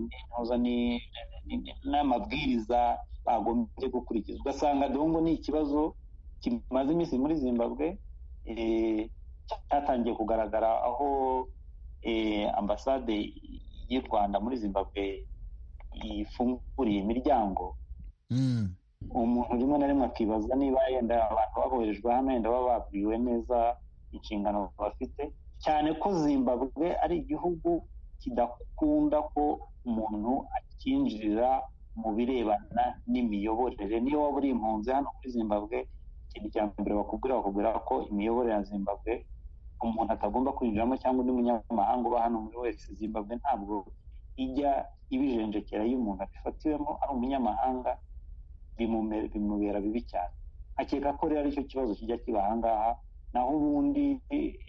n'amabwiriza bagombye gukurikiza. Ugasanga dongo ni ikibazo kimaze iminsi muri Zimbabwe cyatangiye kugaragara aho ambasade y'u Rwanda muri Zimbabwe ifunguriye imiryango. Umuntu rimwe na rimwe akibaza niba yenda abantu baboherejwe hano yenda baba babwiwe neza inshingano bafite, cyane ko Zimbabwe ari igihugu kidakunda ko umuntu akinjirira mu birebana n'imiyoborere. Niyo waba uri impunzi hano muri Zimbabwe, ikintu cya mbere bakubwira ko imiyoborere ya Zimbabwe umuntu atagomba kwinjiramo cyangwa undi munyamahanga uba hano muri wese. Zimbabwe ntabwo ijya ibijenjekera iyo umuntu abifatiwemo ari umunyamahanga, bimubera bibi cyane. Akeka ko rero aricyo kibazo kijya kiba aha ngaha. Naho ubundi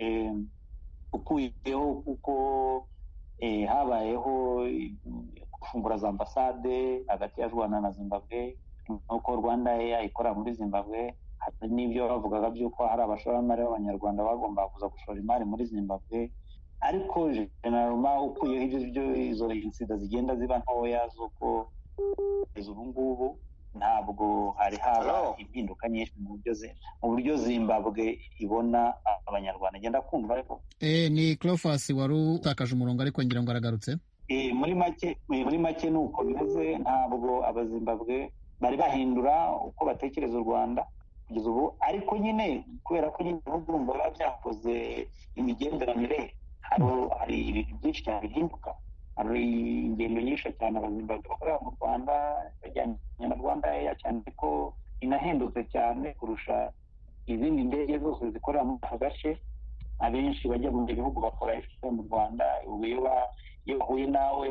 ukuyeho kuko habayeho gufungura za ambasade hagati ya Rwanda na Zimbabwe, nuko Rwanda ikorera muri Zimbabwe. Hari n'ibyo bavugaga by'uko hari abashoramari b'abanyarwanda bagomba kuza gushora imari muri Zimbabwe, ariko generalma ukuyeho izo insida zigenda ziba ntoya z'uko ubu ngubu ntabwo hari haba impinduka nyinshi mu buryo Zimbabwe ibona abanyarwanda. Genda kumva ariko ni Clofas wari utakaje umurongo ariko ngira ngo aragarutse. Muri make ni uko bimeze. Ntabwo abazimbabwe bari bahindura uko batekereza u Rwanda kugeza ubu, ariko nyine kubera ko nyine ibihugu biba byakoze imigenderanire, hari ibintu byinshi cyane bihinduka. Hari ingendo nyinshi cyane abazimbabwe bakorera mu Rwanda bajyanye na Rwanda cyane ko inahendutse cyane kurusha izindi ndege zose zikorera muri aka gace. Abenshi bajya mu bihugu bakora mu Rwanda, iyo bahuye nawe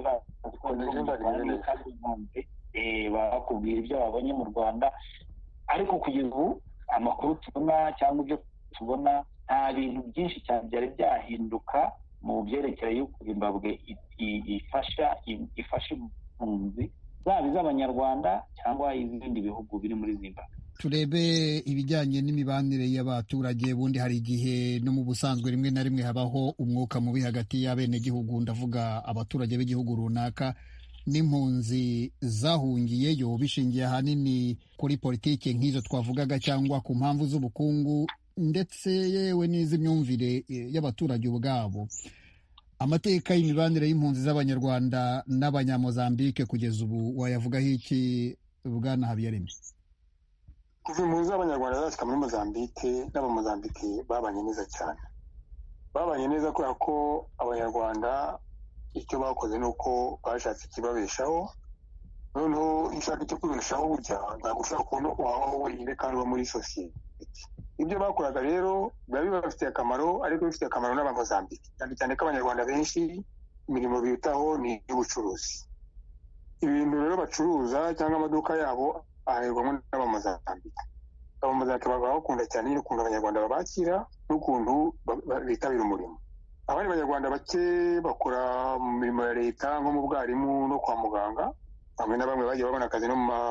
bakubwira ibyo babonye mu Rwanda. Ariko kugeza ubu amakuru tubona cyangwa ibyo tubona, nta bintu byinshi cyane byari byahinduka mu byerekeye y'uko Zimbabwe ifasha impunzi zaba iz'abanyarwanda cyangwa iz'ibindi bihugu biri muri Zimbabwe. Turebe ibijyanye n'imibanire y'abaturage. Bundi hari igihe no mu busanzwe rimwe na rimwe habaho umwuka mubi hagati y'abenegihugu, ndavuga abaturage b'igihugu runaka n'impunzi zahungiyeyo, bishingiye ahanini kuri politiki nk'izo twavugaga cyangwa ku mpamvu z'ubukungu ndetse yewe n'iz'imyumvire y'abaturage ubwabo. Amateka y'imibanire y'impunzi z'abanyarwanda n'abanyamozambike kugeza ubu wayavugaho iki, Bwana Habiyaremye? kuva impunzi z'abanyarwanda zashyika muri Mozambique n'abamozambike babanye neza cyane, babanye neza kubera ko abanyarwanda icyo bakoze ni uko bashatse ikibabeshaho. Noneho ishaka icyo kwibeshaho burya ntabwo ushaka ukuntu wabaho wenyine kandi uba muri sosiyete. Ibyo bakoraga rero biba bibafitiye akamaro, ariko bifitiye akamaro n'abamozambike cyane cyane ko abanyarwanda benshi imirimo bitaho ni iy'ubucuruzi. Ibintu rero bacuruza cyangwa amaduka yabo aherwamo n'abamozambike. Abamozambike baba bakunda cyane n'ukuntu abanyarwanda babakira n'ukuntu bitabira umurimo. Abandi banyarwanda bake bakora mu mirimo ya leta nko mu bwarimu no kwa muganga, bamwe na bamwe bagiye babona akazi no mu ma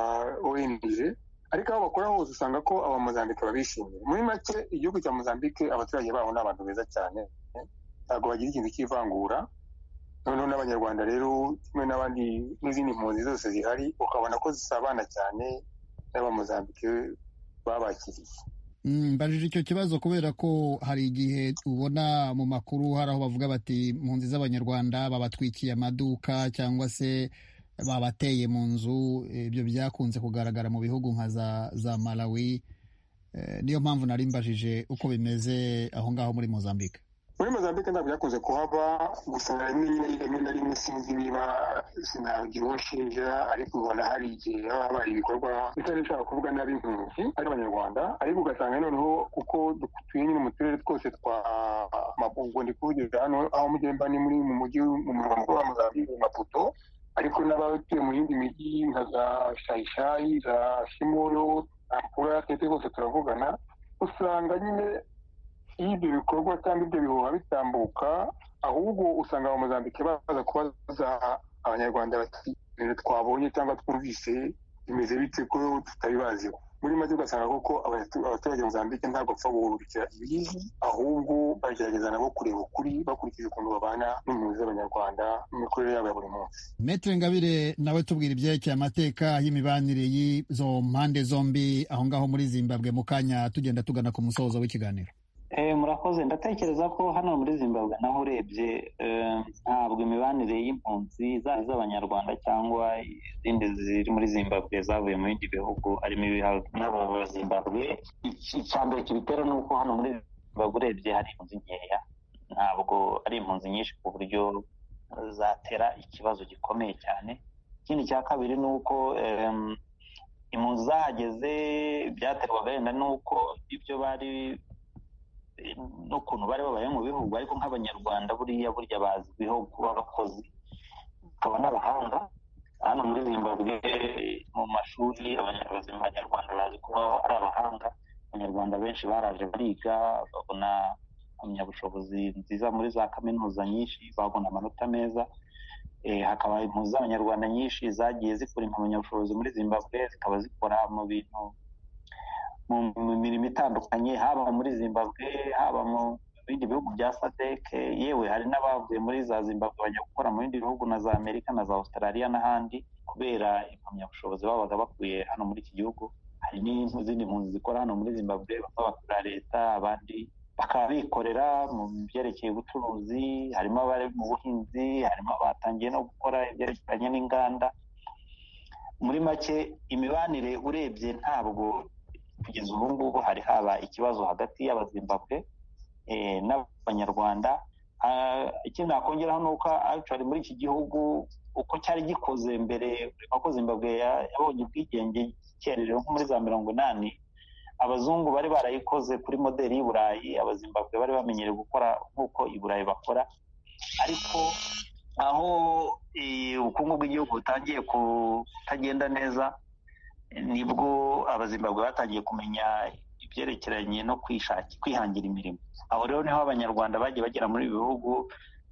ONG, ariko aho bakora hose usanga ko abamozambike babishimiye. Muri make igihugu cya Mozambique abaturage baho ni abantu beza cyane, ntabwo bagira ikintu cy'ivangura. Noneho n'abanyarwanda rero kimwe n'abandi n'izindi mpunzi zose zihari ukabona ko zisabana cyane n'abamozambike babakiriye. Mbajije icyo kibazo kubera ko hari igihe ubona mu makuru hari aho bavuga bati impunzi z'abanyarwanda babatwikiye amaduka cyangwa se babateye mu nzu. Ibyo byakunze kugaragara mu bihugu nka za Malawi. Niyo mpamvu nari mbajije uko bimeze aho ngaho muri Mozambique. Muri Mozambique ntabwo byakunze kuhaba, gusa rimwe na rimwe sinzi niba sinagira uwo nshinja, ariko ubona hari igihe haba habaye ibikorwa bitari bishaka kuvuga nabi impunzi ari abanyarwanda, ariko ugasanga noneho kuko dutuye nyine mu turere twose twa Maputo, ndi kuvugira hano aho mugenda ni muri mu mujyi mu murwa mukuru wa Mozambique Maputo, ariko n'abatuye mu yindi mijyi nka za Shaishayi, za Shimoyo, Nampula, twese rwose turavugana, usanga nyine iyo ibyo bikorwa cyangwa ibyo bihuha bitambuka, ahubwo usanga abamozambike baza kubaza abanyarwanda bati ibintu twabonye cyangwa twumvise bimeze bite ko tutabibaziho. Muri make ugasanga koko abaturage ba Mozambique ntabwo bapfa guhurukira ibizi, ahubwo bagerageza nabo kureba ukuri bakurikije ukuntu babana n'impunzi z'abanyarwanda mu mikorere yabo ya buri munsi. Maître Ngabire, nawe tubwira ibyerekeye amateka y'imibanire y'izo mpande zombi aho ngaho muri Zimbabwe mu kanya tugenda tugana ku musozo w'ikiganiro. Murakoze. Ndatekereza ko hano muri Zimbabwe naho urebye ntabwo imibanire y'impunzi z'abanyarwanda cyangwa izindi ziri muri Zimbabwe zavuye mu bindi bihugu harimo n'abo Zimbabwe, icya mbere kibitera ni uko hano muri Zimbabwe urebye hari impunzi nkeya, ntabwo ari impunzi nyinshi ku buryo zatera ikibazo gikomeye cyane. Ikindi cya kabiri ni uko impunzi zahageze byaterwaga wenda n'uko ibyo bari n'ukuntu bari babaye mu bihugu, ariko nk'abanyarwanda burya bazwiho kuba abakozi bakaba n'abahanga. Hano muri Zimbabwe mu mashuri abanyarwanda bazi kuba ari abahanga. Abanyarwanda benshi baraje bariga babona impamyabushobozi nziza muri za kaminuza nyinshi, babona amanota meza. Hakaba impunzi z'abanyarwanda nyinshi zagiye zikora impamyabushobozi muri Zimbabwe, zikaba zikora mu bintu mu mirimo itandukanye, haba muri Zimbabwe haba mu bindi bihugu bya SADC, yewe hari n'abavuye muri za Zimbabwe bajya gukora mu bindi bihugu na za Amerika na za Australia n'ahandi kubera impamyabushobozi babaga bakuye hano muri iki gihugu. Hari n'izindi mpunzi zikora hano muri Zimbabwe bakorera leta, abandi bakaba bikorera mu byerekeye ubucuruzi, harimo abari mu buhinzi, harimo abatangiye no gukora ibyerekeranye n'inganda. Muri make imibanire urebye ntabwo kugeza ubu ngubu hari haba ikibazo hagati y'abazimbabwe n'abanyarwanda. Ikindi nakongeraho ni uko actually muri iki gihugu uko cyari gikoze mbere uko Zimbabwe yabonye ubwigenge cyererewe nko muri za 80, abazungu bari barayikoze kuri modeli y'i Burayi, abazimbabwe bari bamenyereye gukora nk'uko i Burayi bakora. Ariko aho ubukungu bw'igihugu butangiye kutagenda neza nibwo abazimbabwe batangiye kumenya ibyerekeranye no kwihangira imirimo. Aho rero niho abanyarwanda bagiye bagera muri bihugu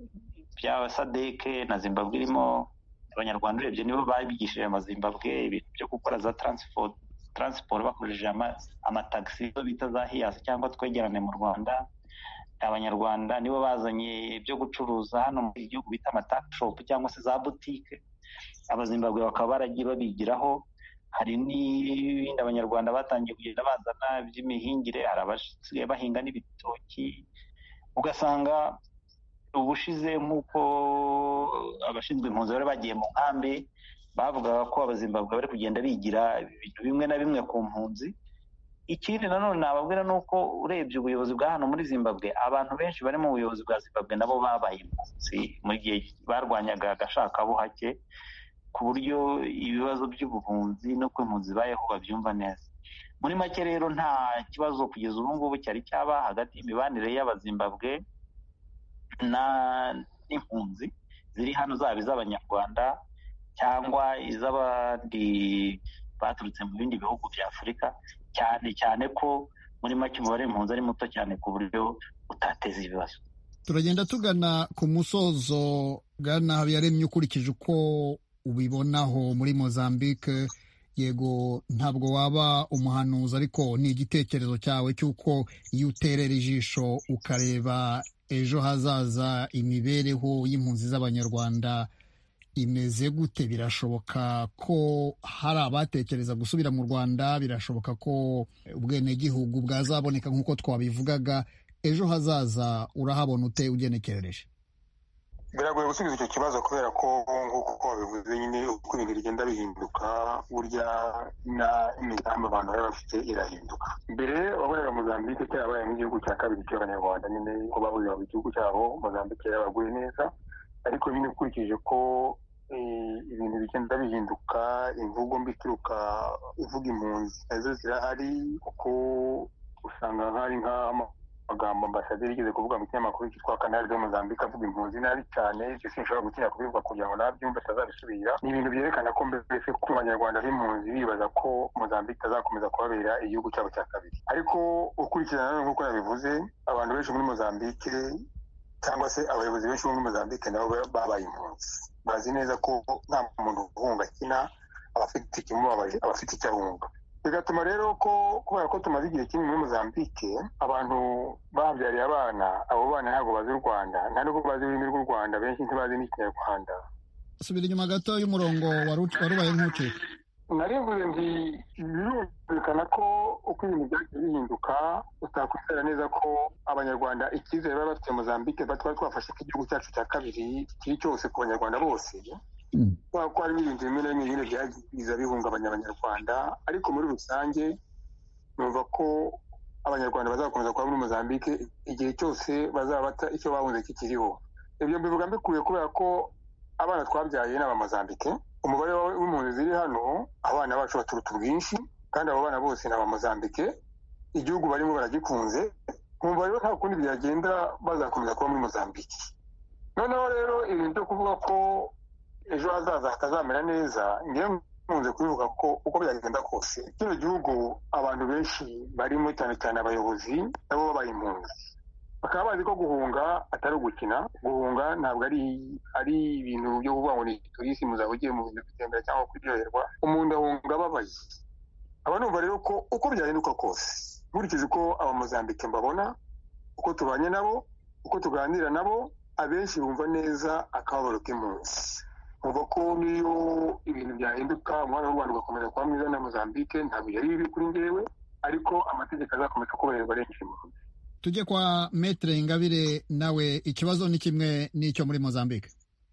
bya SADC na Zimbabwe irimo. Abanyarwanda urebye nibo babigishije amazimbabwe ibintu byo gukora za transport bakoresheje amataxi bita za hiyasi cyangwa twegerane mu Rwanda. Abanyarwanda nibo bazanye ibyo gucuruza hano mu gihugu bita amatax shop cyangwa se za boutique. Abazimbabwe bakaba baragiye babigiraho. Hari n'ibindi abanyarwanda batangiye kugenda bazana by'imihingire, hari abasigaye bahinga n'ibitoki. Ugasanga ubushize nk'uko abashinzwe impunzi bari bagiye mu nkambi bavugaga ko abazimbabwe bari kugenda bigira ibintu bimwe na bimwe ku mpunzi ikindi nanone nababwira ni uko urebye ubuyobozi bwa hano muri Zimbabwe, abantu benshi bari mu buyobozi bwa Zimbabwe nabo babaye impunzi mu gihe barwanyaga agashakabuhake, ku buryo ibibazo by'ubuhunzi no ko impunzi zibayeho babyumva neza. Muri make rero nta kibazo kugeza ubu ngubu cyari cyaba hagati y'imibanire y'Abazimbabwe n'impunzi ziri hano, zaba iz'Abanyarwanda cyangwa iz'abandi baturutse mu bindi bihugu bya Afurika, cyane cyane ko muri make umubare w'impunzi ari muto cyane ku buryo utateza ibibazo. Turagenda tugana ku musozo. Bwana Habiyaremye, ukurikije uko ubibonaho muri Mozambique, yego ntabwo waba umuhanuzi, ariko ni igitekerezo cyawe cy'uko iyo uterera ijisho ukareba ejo hazaza imibereho y'impunzi z'Abanyarwanda imeze gute, birashoboka ko hari abatekereza gusubira mu Rwanda, birashoboka ko ubwenegihugu bwazaboneka nk'uko twabivugaga. Ejo hazaza urahabona ute ugenekerereje? Biragoye gusubiza icyo kibazo kubera ko nk'uko babivuze nyine uko ibintu bigenda bihinduka, burya n'imigambi abantu bari bafite irahinduka. Mbere wabonaga Mozambique cyabaye nk'igihugu cya kabiri cy'Abanyarwanda, nyine ko babuze igihugu cyabo Mozambique yabaguye neza, ariko nyine ukurikije ko ibintu bigenda bihinduka, imvugo mbi ituruka ivuga impunzi nazo zirahari, kuko usanga hari nk'amagambo ambasaderi yigeze kuvuga mu kinyamakuru cyitwa Canal de Mozambique avuga impunzi nabi cyane. Ibyo sinshobora gutinya kubivuga kugira ngo nabyumve atazabisubira. Ni ibintu byerekana ko mbese ko Abanyarwanda b'impunzi bibaza ko Mozambique itazakomeza kubabera igihugu cyabo cya kabiri. Ariko ukurikirana nanone nk'uko yabivuze, abantu benshi muri Mozambique cyangwa se abayobozi benshi muri Mozambique nabo babaye impunzi, bazi neza ko nta muntu uhunga akina, abafite ikimubabaje, abafite icyo ahunga. Bigatuma rero ko kubera ko tumaze igihe kinini muri Mozambique, abantu babyariye abana, abo bana ntabwo bazi u Rwanda, nta nubwo bazi ururimi rw'u Rwanda, benshi ntibazi n'Ikinyarwanda. Subira inyuma gato y'umurongo warubaye nk'ucika. Narivuze nti birumvikana ko uko ibintu byagiye bihinduka, utakwizera neza ko Abanyarwanda icyizere baba bafite Mozambique twari twafashe ko igihugu cyacu cya kabiri kiri cyose ku Banyarwanda bose, kubera ko hari n'ibintu bimwe na bimwe nyine byagiye bihungabanya Abanyarwanda. Ariko muri rusange numva ko Abanyarwanda bazakomeza kuba muri Mozambique igihe cyose bazaba bata icyo bahunze kikiriho. Ibyo mbivuga mbikuye kubera ko abana twabyaye ni Abamozambique, umubare w'impunzi ziri hano, abana bacu baturuta ubwinshi, kandi abo bana bose ni Abamozambique, igihugu barimo baragikunze. Nkumva rero nta kundi byagenda bazakomeza kuba muri Mozambique. Noneho rero ibintu byo kuvuga ko ejo hazaza hatazamera neza, ngewe nkunze kubivuga ko uko byagenda kose kino gihugu abantu benshi barimo, cyane cyane abayobozi, nabo babaye impunzi, bakaba bazi ko guhunga atari ugukina. Guhunga ntabwo ari ibintu byo kuvuga ngo ni turisi muzaba ugiye mu bintu bitembera cyangwa kuryoherwa. Umuntu ahunga ababaye. Aba numva rero ko uko byahinduka kose, nkurikije uko Abamozambique mbabona, uko tubanye nabo, uko tuganira nabo, abenshi bumva neza akababaro k'impunzi. Uvuga ko niyo ibintu byahinduka, umwana w'u Rwanda ugakomeza kuba mwiza na Mozambique, ntabwo yari bibi kuri njyewe, ariko amategeko azakomeza kubahirizwa arengeje impunzi. Tujye kwa Maître Ingabire, nawe ikibazo ni kimwe n'icyo muri Mozambique.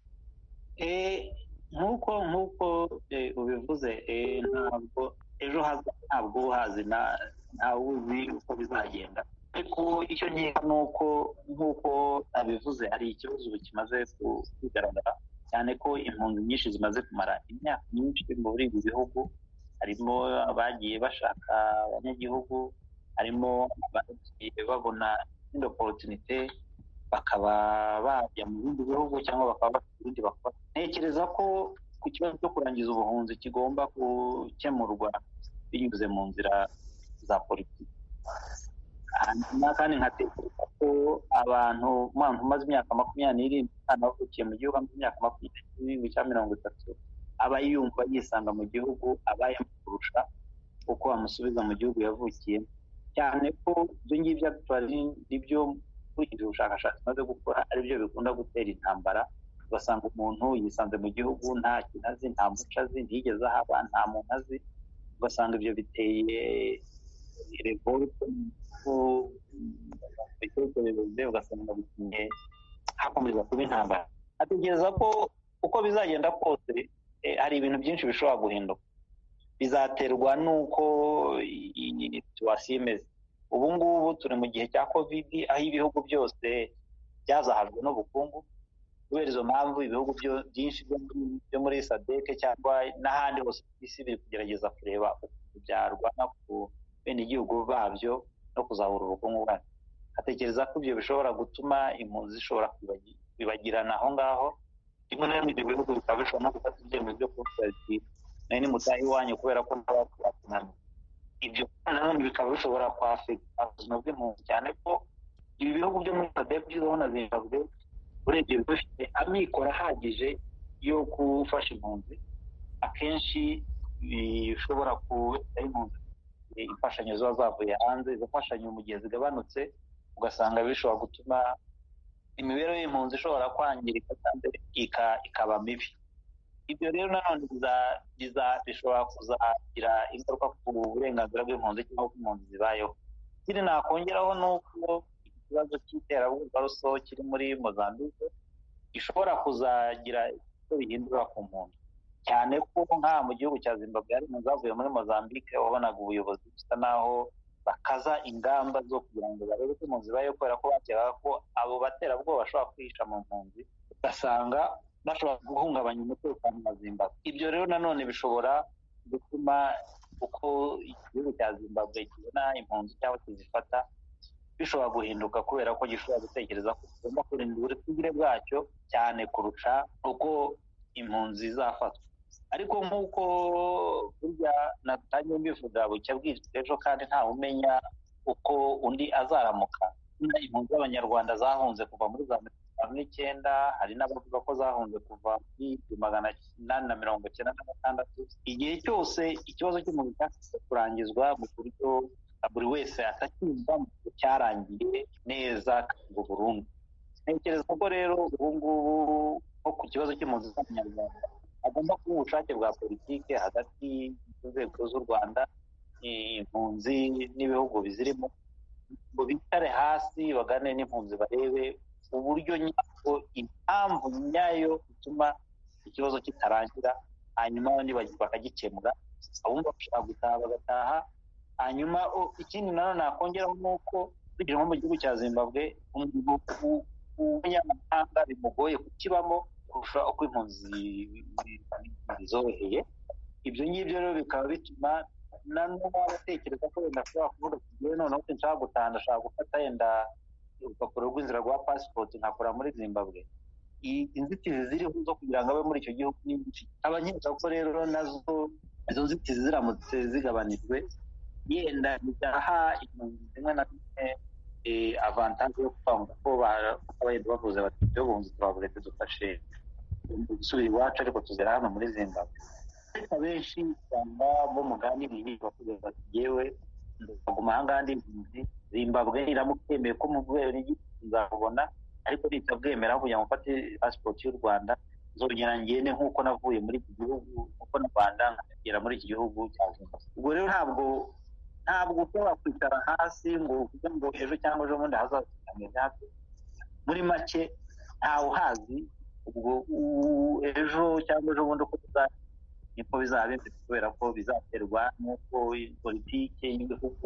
Nk'uko ubivuze, ntabwo ejo hazaza ntabwo uhazi, ntawe uzi uko bizagenda. Ariko icyo nkeka ni uko nk'uko abivuze, hari ikibazo ubu kimaze kugaragara cyane, ko impunzi nyinshi zimaze kumara imyaka myinshi muri ibi bihugu. Harimo abagiye bashaka abanyagihugu, harimo abagiye babona indi opportunité bakaba bajya mu bindi bihugu cyangwa bakaba bafite ibindi bakora. Ntekereza ko ku kibazo cyo kurangiza ubuhunzi kigomba gukemurwa binyuze mu nzira za politiki. Kandi nkatekereza ko abantu umaze imyaka 20, umwana wavukiye mu gihugu amaze imyaka 20 cyangwa 30, aba yumva yisanga mu gihugu abayemo kurusha uko bamusubiza mu gihugu yavukiye, cyane ko ibyo ngibyo nibyo kurikije ubushakashatsi maze gukora aribyo bikunda gutera intambara. Ugasanga umuntu yisanze mu gihugu nta kintu azi, nta muco azi, ntiyigeze ahaba, nta muntu azi. Ugasanga ibyo biteye revolte ku bitekerezo, ugasanga bitumye hakomeza kuba intambara. Atekereza ko uko bizagenda kose hari ibintu byinshi bishobora guhinduka. bizaterwa n'uko iyi situwasiyo imeze. Ubu ngubu turi mu gihe cya covid, aho ibihugu byose byazahajwe n'ubukungu. Kubera izo mpamvu ibihugu byinshi byo muri SADC cyangwa n'ahandi hose ku isi biri kugerageza kureba uko byarwana ku benegihugu babyo no kuzahura ubukungu bwabyo. Atekereza ko ibyo bishobora gutuma impunzi zishobora kwibagirana aho ngaho. Rimwe na rimwe ibyo bihugu bikaba bishobora no gufata ibyemezo byo kuvuga ati nari mutahe iwanyu kubera ko ntabakunaniye. Ibyo nanone bikaba bishobora kwafekita ubuzima bw'impunzi, cyane ko ibi bihugu byo muri SADC byizaho na Zimbabwe urebye bifite amikoro ahagije yo gufasha impunzi. Akenshi bishobora kubera impunzi imfashanyo ziba zavuye hanze. Izo mfashanyo mu gihe zigabanutse ugasanga bishobora gutuma imibereho y'impunzi ishobora kwangirika kandi ikaba mibi. Ibyo rero nanone bishobora kuzagira ingaruka ku burenganzira bw'impunzi cyangwa uko impunzi zibayeho. Ikindi nakongeraho ni uko ikibazo cy'iterabwoba ruso kiri muri Mozambique gishobora kuzagira icyo bihindura ku mpunzi, cyane ko nka mu gihugu cya Zimbabwe hari impunzi zavuye muri Mozambique wabonaga ubuyobozi busa naho bakaza ingamba zo kugira ngo barebe ko impunzi zibayeho, kubera ko bakekaga ko abo baterabwoba bashobora kwihisha mu mpunzi, ugasanga bashobora guhungabanya umutekano wa Zimbabwe. Ibyo rero nanone bishobora gutuma uko igihugu cya Zimbabwe kibona impunzi cyangwa kizifata bishobora guhinduka, kubera ko gishobora gutekereza ko kigomba kurinda uburetugire bwacyo cyane kurusha uko impunzi zafatwa. Ariko nk'uko burya natangiye mbivuga bucya bwije ejo, kandi ntawe umenya uko undi azaramuka. Impunzi z'Abanyarwanda zahunze kuva muri za 1990, hari n'abavuga ko zahunze kuva muri 1996. Igihe cyose ikibazo cy'impunzi cyasabwe kurangizwa mu buryo buri wese atacyumva mu gihe cyarangiye neza kandi burundu. Ntekereza ko rero ubu ngubu nko ku kibazo cy'impunzi z'Abanyarwanda hagomba kuba ubushake bwa politiki hagati y'inzego z'u Rwanda, impunzi n'ibihugu bizirimo, ngo bitare hasi bagane n'impunzi barebe uburyo nyabwo, impamvu nyayo ituma ikibazo kitarangira, hanyuma bakagikemura. Abumva bashaka gutaha bagataha. Hanyuma ikindi nanone nakongeraho ni uko tugira nko mu gihugu cya Zimbabwe umunyamahanga bimugoye kukibamo kurusha uko impunzi zoroheye. Ibyo ngibyo rero bikaba bituma nanone batekereza ko wenda ashobora kuvuga ati yewe noneho nshaka gutaha, ndashaka gufata yenda urupapuro rw'inzira rwa pasipoti nkakora muri Zimbabwe. Inzitizi ziriho zo kugira ngo abe muri icyo gihugu ni nyinshi. Abanyezaga ko rero nazo izo nzitizi ziramutse zigabanijwe, yenda bigaha impunzi zimwe na zimwe avantage yo kwanga ko abayenda bavuze bati ibyo bunzi turavuze tudufashe gusubira iwacu ariko tuzera hano muri Zimbabwe. Abenshi usanga bo muganiriye bavuze bati yewe ndaguma ahangaha ndi impunzi, Zimbabwe iramukemeye ko mu rwego nzabona, ariko nitabwemera kugira ngo mfate pasipoti y'u Rwanda nzongera ngende nk'uko navuye muri iki gihugu, nk'uko na Rwanda nkagera muri iki gihugu cya Zimbabwe. Ubwo rero ntabwo ushobora kwicara hasi ngo uvuge ngo ejo cyangwa ejo bundi hazaza. Muri make ntawe uhazi ubwo ejo cyangwa ejo bundi uko niko bizaba bimeze, kubera ko bizaterwa n'uko politiki y'igihugu,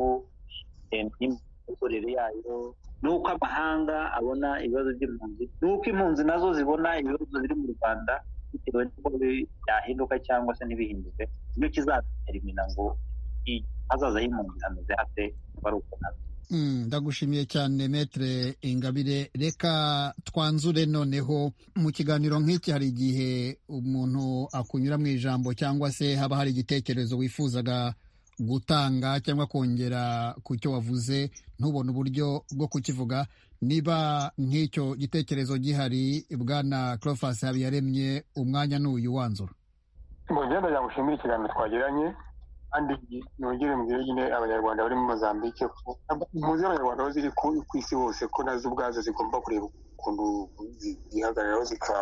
imikorere yayo, n'uko amahanga abona ibibazo by'impunzi, n'uko impunzi nazo zibona ibibazo biri mu Rwanda, bitewe n'uko byahinduka cyangwa se ntibihinduke. Nicyo kizadetermina ngo hazaza y'impunzi hameze hate bari uko nazo. Ndagushimiye cyane Maître Ingabire. Reka twanzure noneho, mu kiganiro nk'iki hari igihe umuntu akunyura mu ijambo cyangwa se haba hari igitekerezo wifuzaga gutanga cyangwa kongera ku cyo wavuze ntubone uburyo bwo kukivuga. Niba nk'icyo gitekerezo gihari, Bwana Cleophas Habiyaremye, umwanya n'uyu wanzura. Ngenda yagushimira ikiganiro twagiranye, kandi nongere mbwire nyine Abanyarwanda bari muri Mozambique ko impunzi z'Abanyarwanda aho ziri ku isi hose ko nazo ubwazo zigomba kureba ukuntu zihagararaho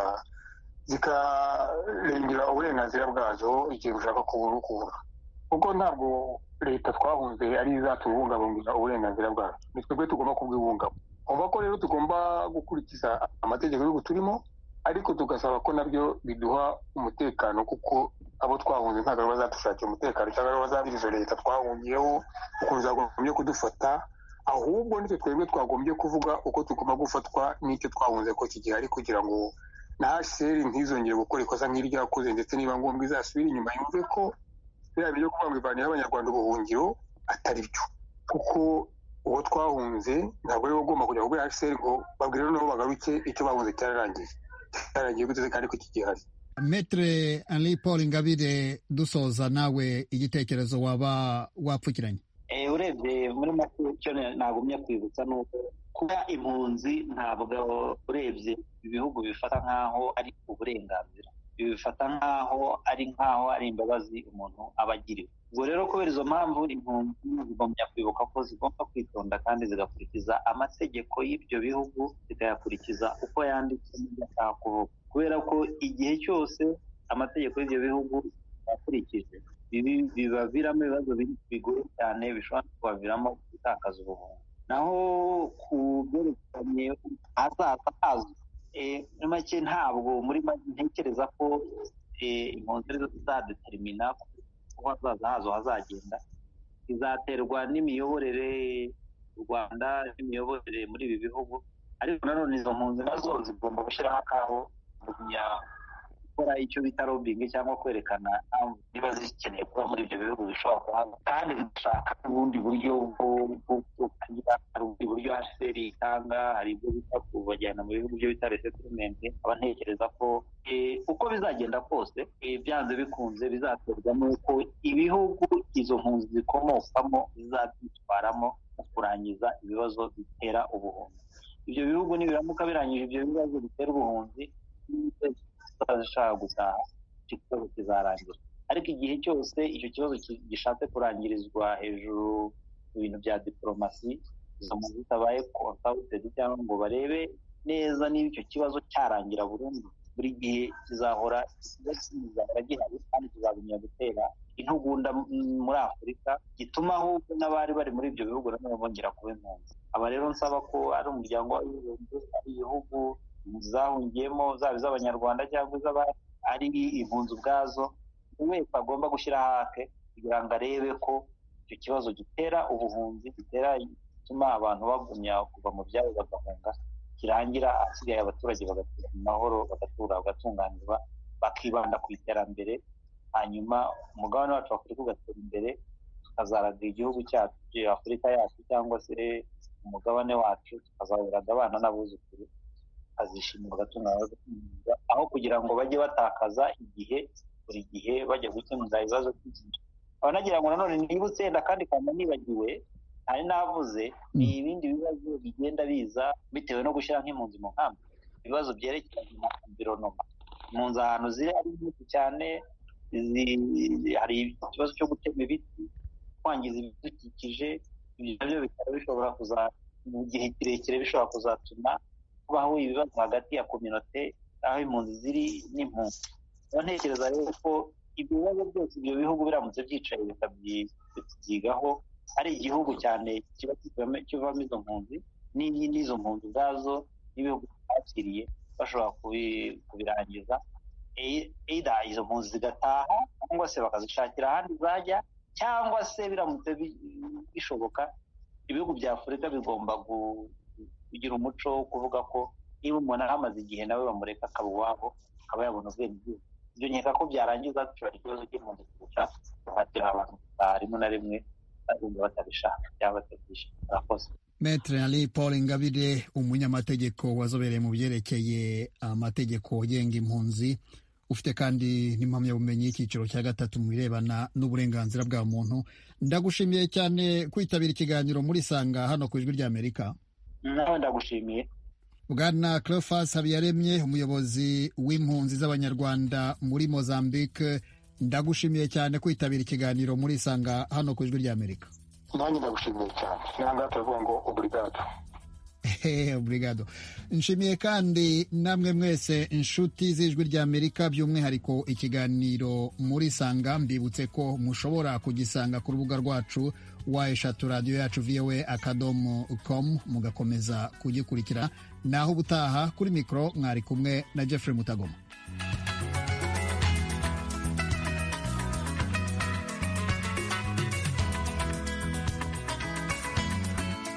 zikarengera uburenganzira bwazo igihe ushaka kubura, kuko ntabwo leta twahunze ari izatubungabungira uburenganzira bwacu, ni twebwe tugomba kubwibungabunga. Umva ko rero tugomba gukurikiza amategeko y'ubu turimo, ariko tugasaba ko nabyo biduha umutekano, kuko abo twahunze ntabwo aribo bazadushakira umutekano cyangwa aribo bazabiriza leta twahungiyeho ukuntu zagombye kudufata, ahubwo nitwe twebwe twagombye kuvuga uko tugomba gufatwa n'icyo twahunze ko kigihari, kugira ngo na HCR ntizongere gukora ikosa nk'iryo yakoze, ndetse niba ngombwa izasubira inyuma yumve ko biriya byo kuvuga ngo ivaniyeho abanyarwanda ubuhungiro atari byo, kuko uwo twahunze ntabwo ariwe ugomba kujya kuri HCR ngo babwire nabo bagaruke icyo bahunze cyararangiye guteze kandi ko kigihari. Maître Henri Paul Ingabire, dusoza nawe igitekerezo waba wapfukiranye. Urebye muri make icyo nagumye kwibutsa ni uko kuba impunzi ntabwo urebye ibihugu bifata nk'aho ari uburenganzira, bifata nk'aho ari imbabazi umuntu aba agiriwe. Ubwo rero kubera izo mpamvu impunzi zigomba kwibuka ko zigomba kwitonda kandi zigakurikiza amategeko y'ibyo bihugu, zikayakurikiza uko yanditse n'ibyo kuvuga, kubera ko igihe cyose amategeko y'ibyo bihugu yakurikije bibaviramo ibibazo bigoye cyane bishobora kubaviramo gutakaza ubuhunzi. Naho ku byerekeranye ahazaza hazwi, muri make ntabwo muri ntekereza ko impunzi arizo zizadetermina ko hazaza hazo hazagenda, izaterwa n'imiyoborere u Rwanda n'imiyoborere muri ibi bihugu, ariko nanone izo mpunzi nazo zigomba gushyiraho akabo gukora icyo bita lobbying cyangwa kwerekana niba zikeneye kuba muri ibyo bihugu bishobora kuhaba, kandi zishaka ubundi buryo hari ubundi buryo HCR itanga, hari ibyo bita kubajyana mu bihugu byo bita resettlement. Aba ntekereza ko uko bizagenda kose byanze bikunze bizaterwa n'uko ibihugu izo mpunzi zikomokamo bizabyitwaramo mu kurangiza ibibazo bitera ubuhunzi. Ibyo bihugu nibiramuka birangije ibyo bibazo bitera ubuhunzi, zishaka gutaha icyo kibazo kizarangira, ariko igihe cyose icyo kibazo gishatse kurangirizwa hejuru mu bintu bya diplomasi, izo mpunzi zitabaye consulted cyangwa ngo barebe neza niba icyo kibazo cyarangira burundu, buri gihe kizahora gihari kandi kizagumya gutera intugunda muri Afurika, gituma ahubwo n'abari bari muri ibyo bihugu nabo bongera kuba impunzi. Aba rero nsaba ko ari umuryango w'abibumbye, ari ibihugu zahungiyemo, zaba iz'abanyarwanda cyangwa ari impunzi ubwazo, buri wese agomba gushyira hake kugira ngo arebe ko icyo kibazo gitera ubuhunzi, gituma abantu bagumya kuva mu byabo bagahunga, kirangira asigaye abaturage bagatura mu mahoro, bagatura bagatunganirwa, bakibanda ku iterambere, hanyuma umugabane wacu w'Afurika ugatera imbere, tukazaraga igihugu cyacu Afurika yacu cyangwa se umugabane wacu, tukazaburaga abana n'abuzukuru azishimira bagatungana, aho kugira ngo bajye batakaza igihe buri gihe bajya gukemura ibibazo byinshi. Abanagira ngo nanone nibutse kandi kandi nibagiwe, hari navuze ni ibindi bibazo bigenda biza bitewe no gushyira nk'impunzi mu nkambi, ibibazo byerekeranye na environment. Impunzi ahantu ziri ari nyinshi cyane, hari ikibazo cyo gutema ibiti, kwangiza ibidukikije, ibyo nabyo bikaba bishobora mu gihe kirekire bishobora kuzatuma kubaho ibibazo hagati ya community aho impunzi ziri n'impunzi. Ntekereza rero ko ibyo bibazo byose ibyo bihugu biramutse byicaye bikabyigaho, ari igihugu cyane kiba kivamo izo mpunzi n'izo mpunzi ubwazo n'ibihugu byakiriye bashobora kubirangiza, either izo mpunzi zigataha cyangwa se bakazishakira ahandi zajya, cyangwa se biramutse bishoboka ibihugu bya Afurika bigomba kugira umuco wo kuvuga ko niba umuntu ahamaze igihe nawe bamureka akaba iwabo, akaba yabona ubwenegihugu. Ibyo nkeka ko byarangiza dushobora ikibazo cy'impunzi kurusha kuhatira abantu rimwe na rimwe bumva batabishaka cyangwa batabyishimiye. Murakoze. Maître Henri Paul Ingabire, umunyamategeko wazobereye mu byerekeye amategeko agenga impunzi, ufite kandi n'impamyabumenyi y'icyiciro cya 3 mu birebana n'uburenganzira bwa muntu. Ndagushimiye cyane kwitabira ikiganiro muri Sanga hano ku Ijwi ry'Amerika. Nawe ndagushimiye. Bwana Cleophas Habiyaremye, umuyobozi w'impunzi z'abanyarwanda muri Mozambique, ndagushimiye cyane kwitabira ikiganiro muri Sanga hano ku Ijwi ry'Amerika. Nanjye ndagushimiye cyane. Nanga turavuga ngo obrigado. Obrigado. Nshimiye kandi namwe mwese inshuti z'Ijwi ry'Amerika, by'umwihariko ikiganiro muri Sanga. Mbibutse ko mushobora kugisanga ku rubuga rwacu eshatu radio yacu voa.com, mugakomeza kugikurikira. Naho ubutaha, kuri mikoro mwari kumwe na Jeffrey Mutagoma.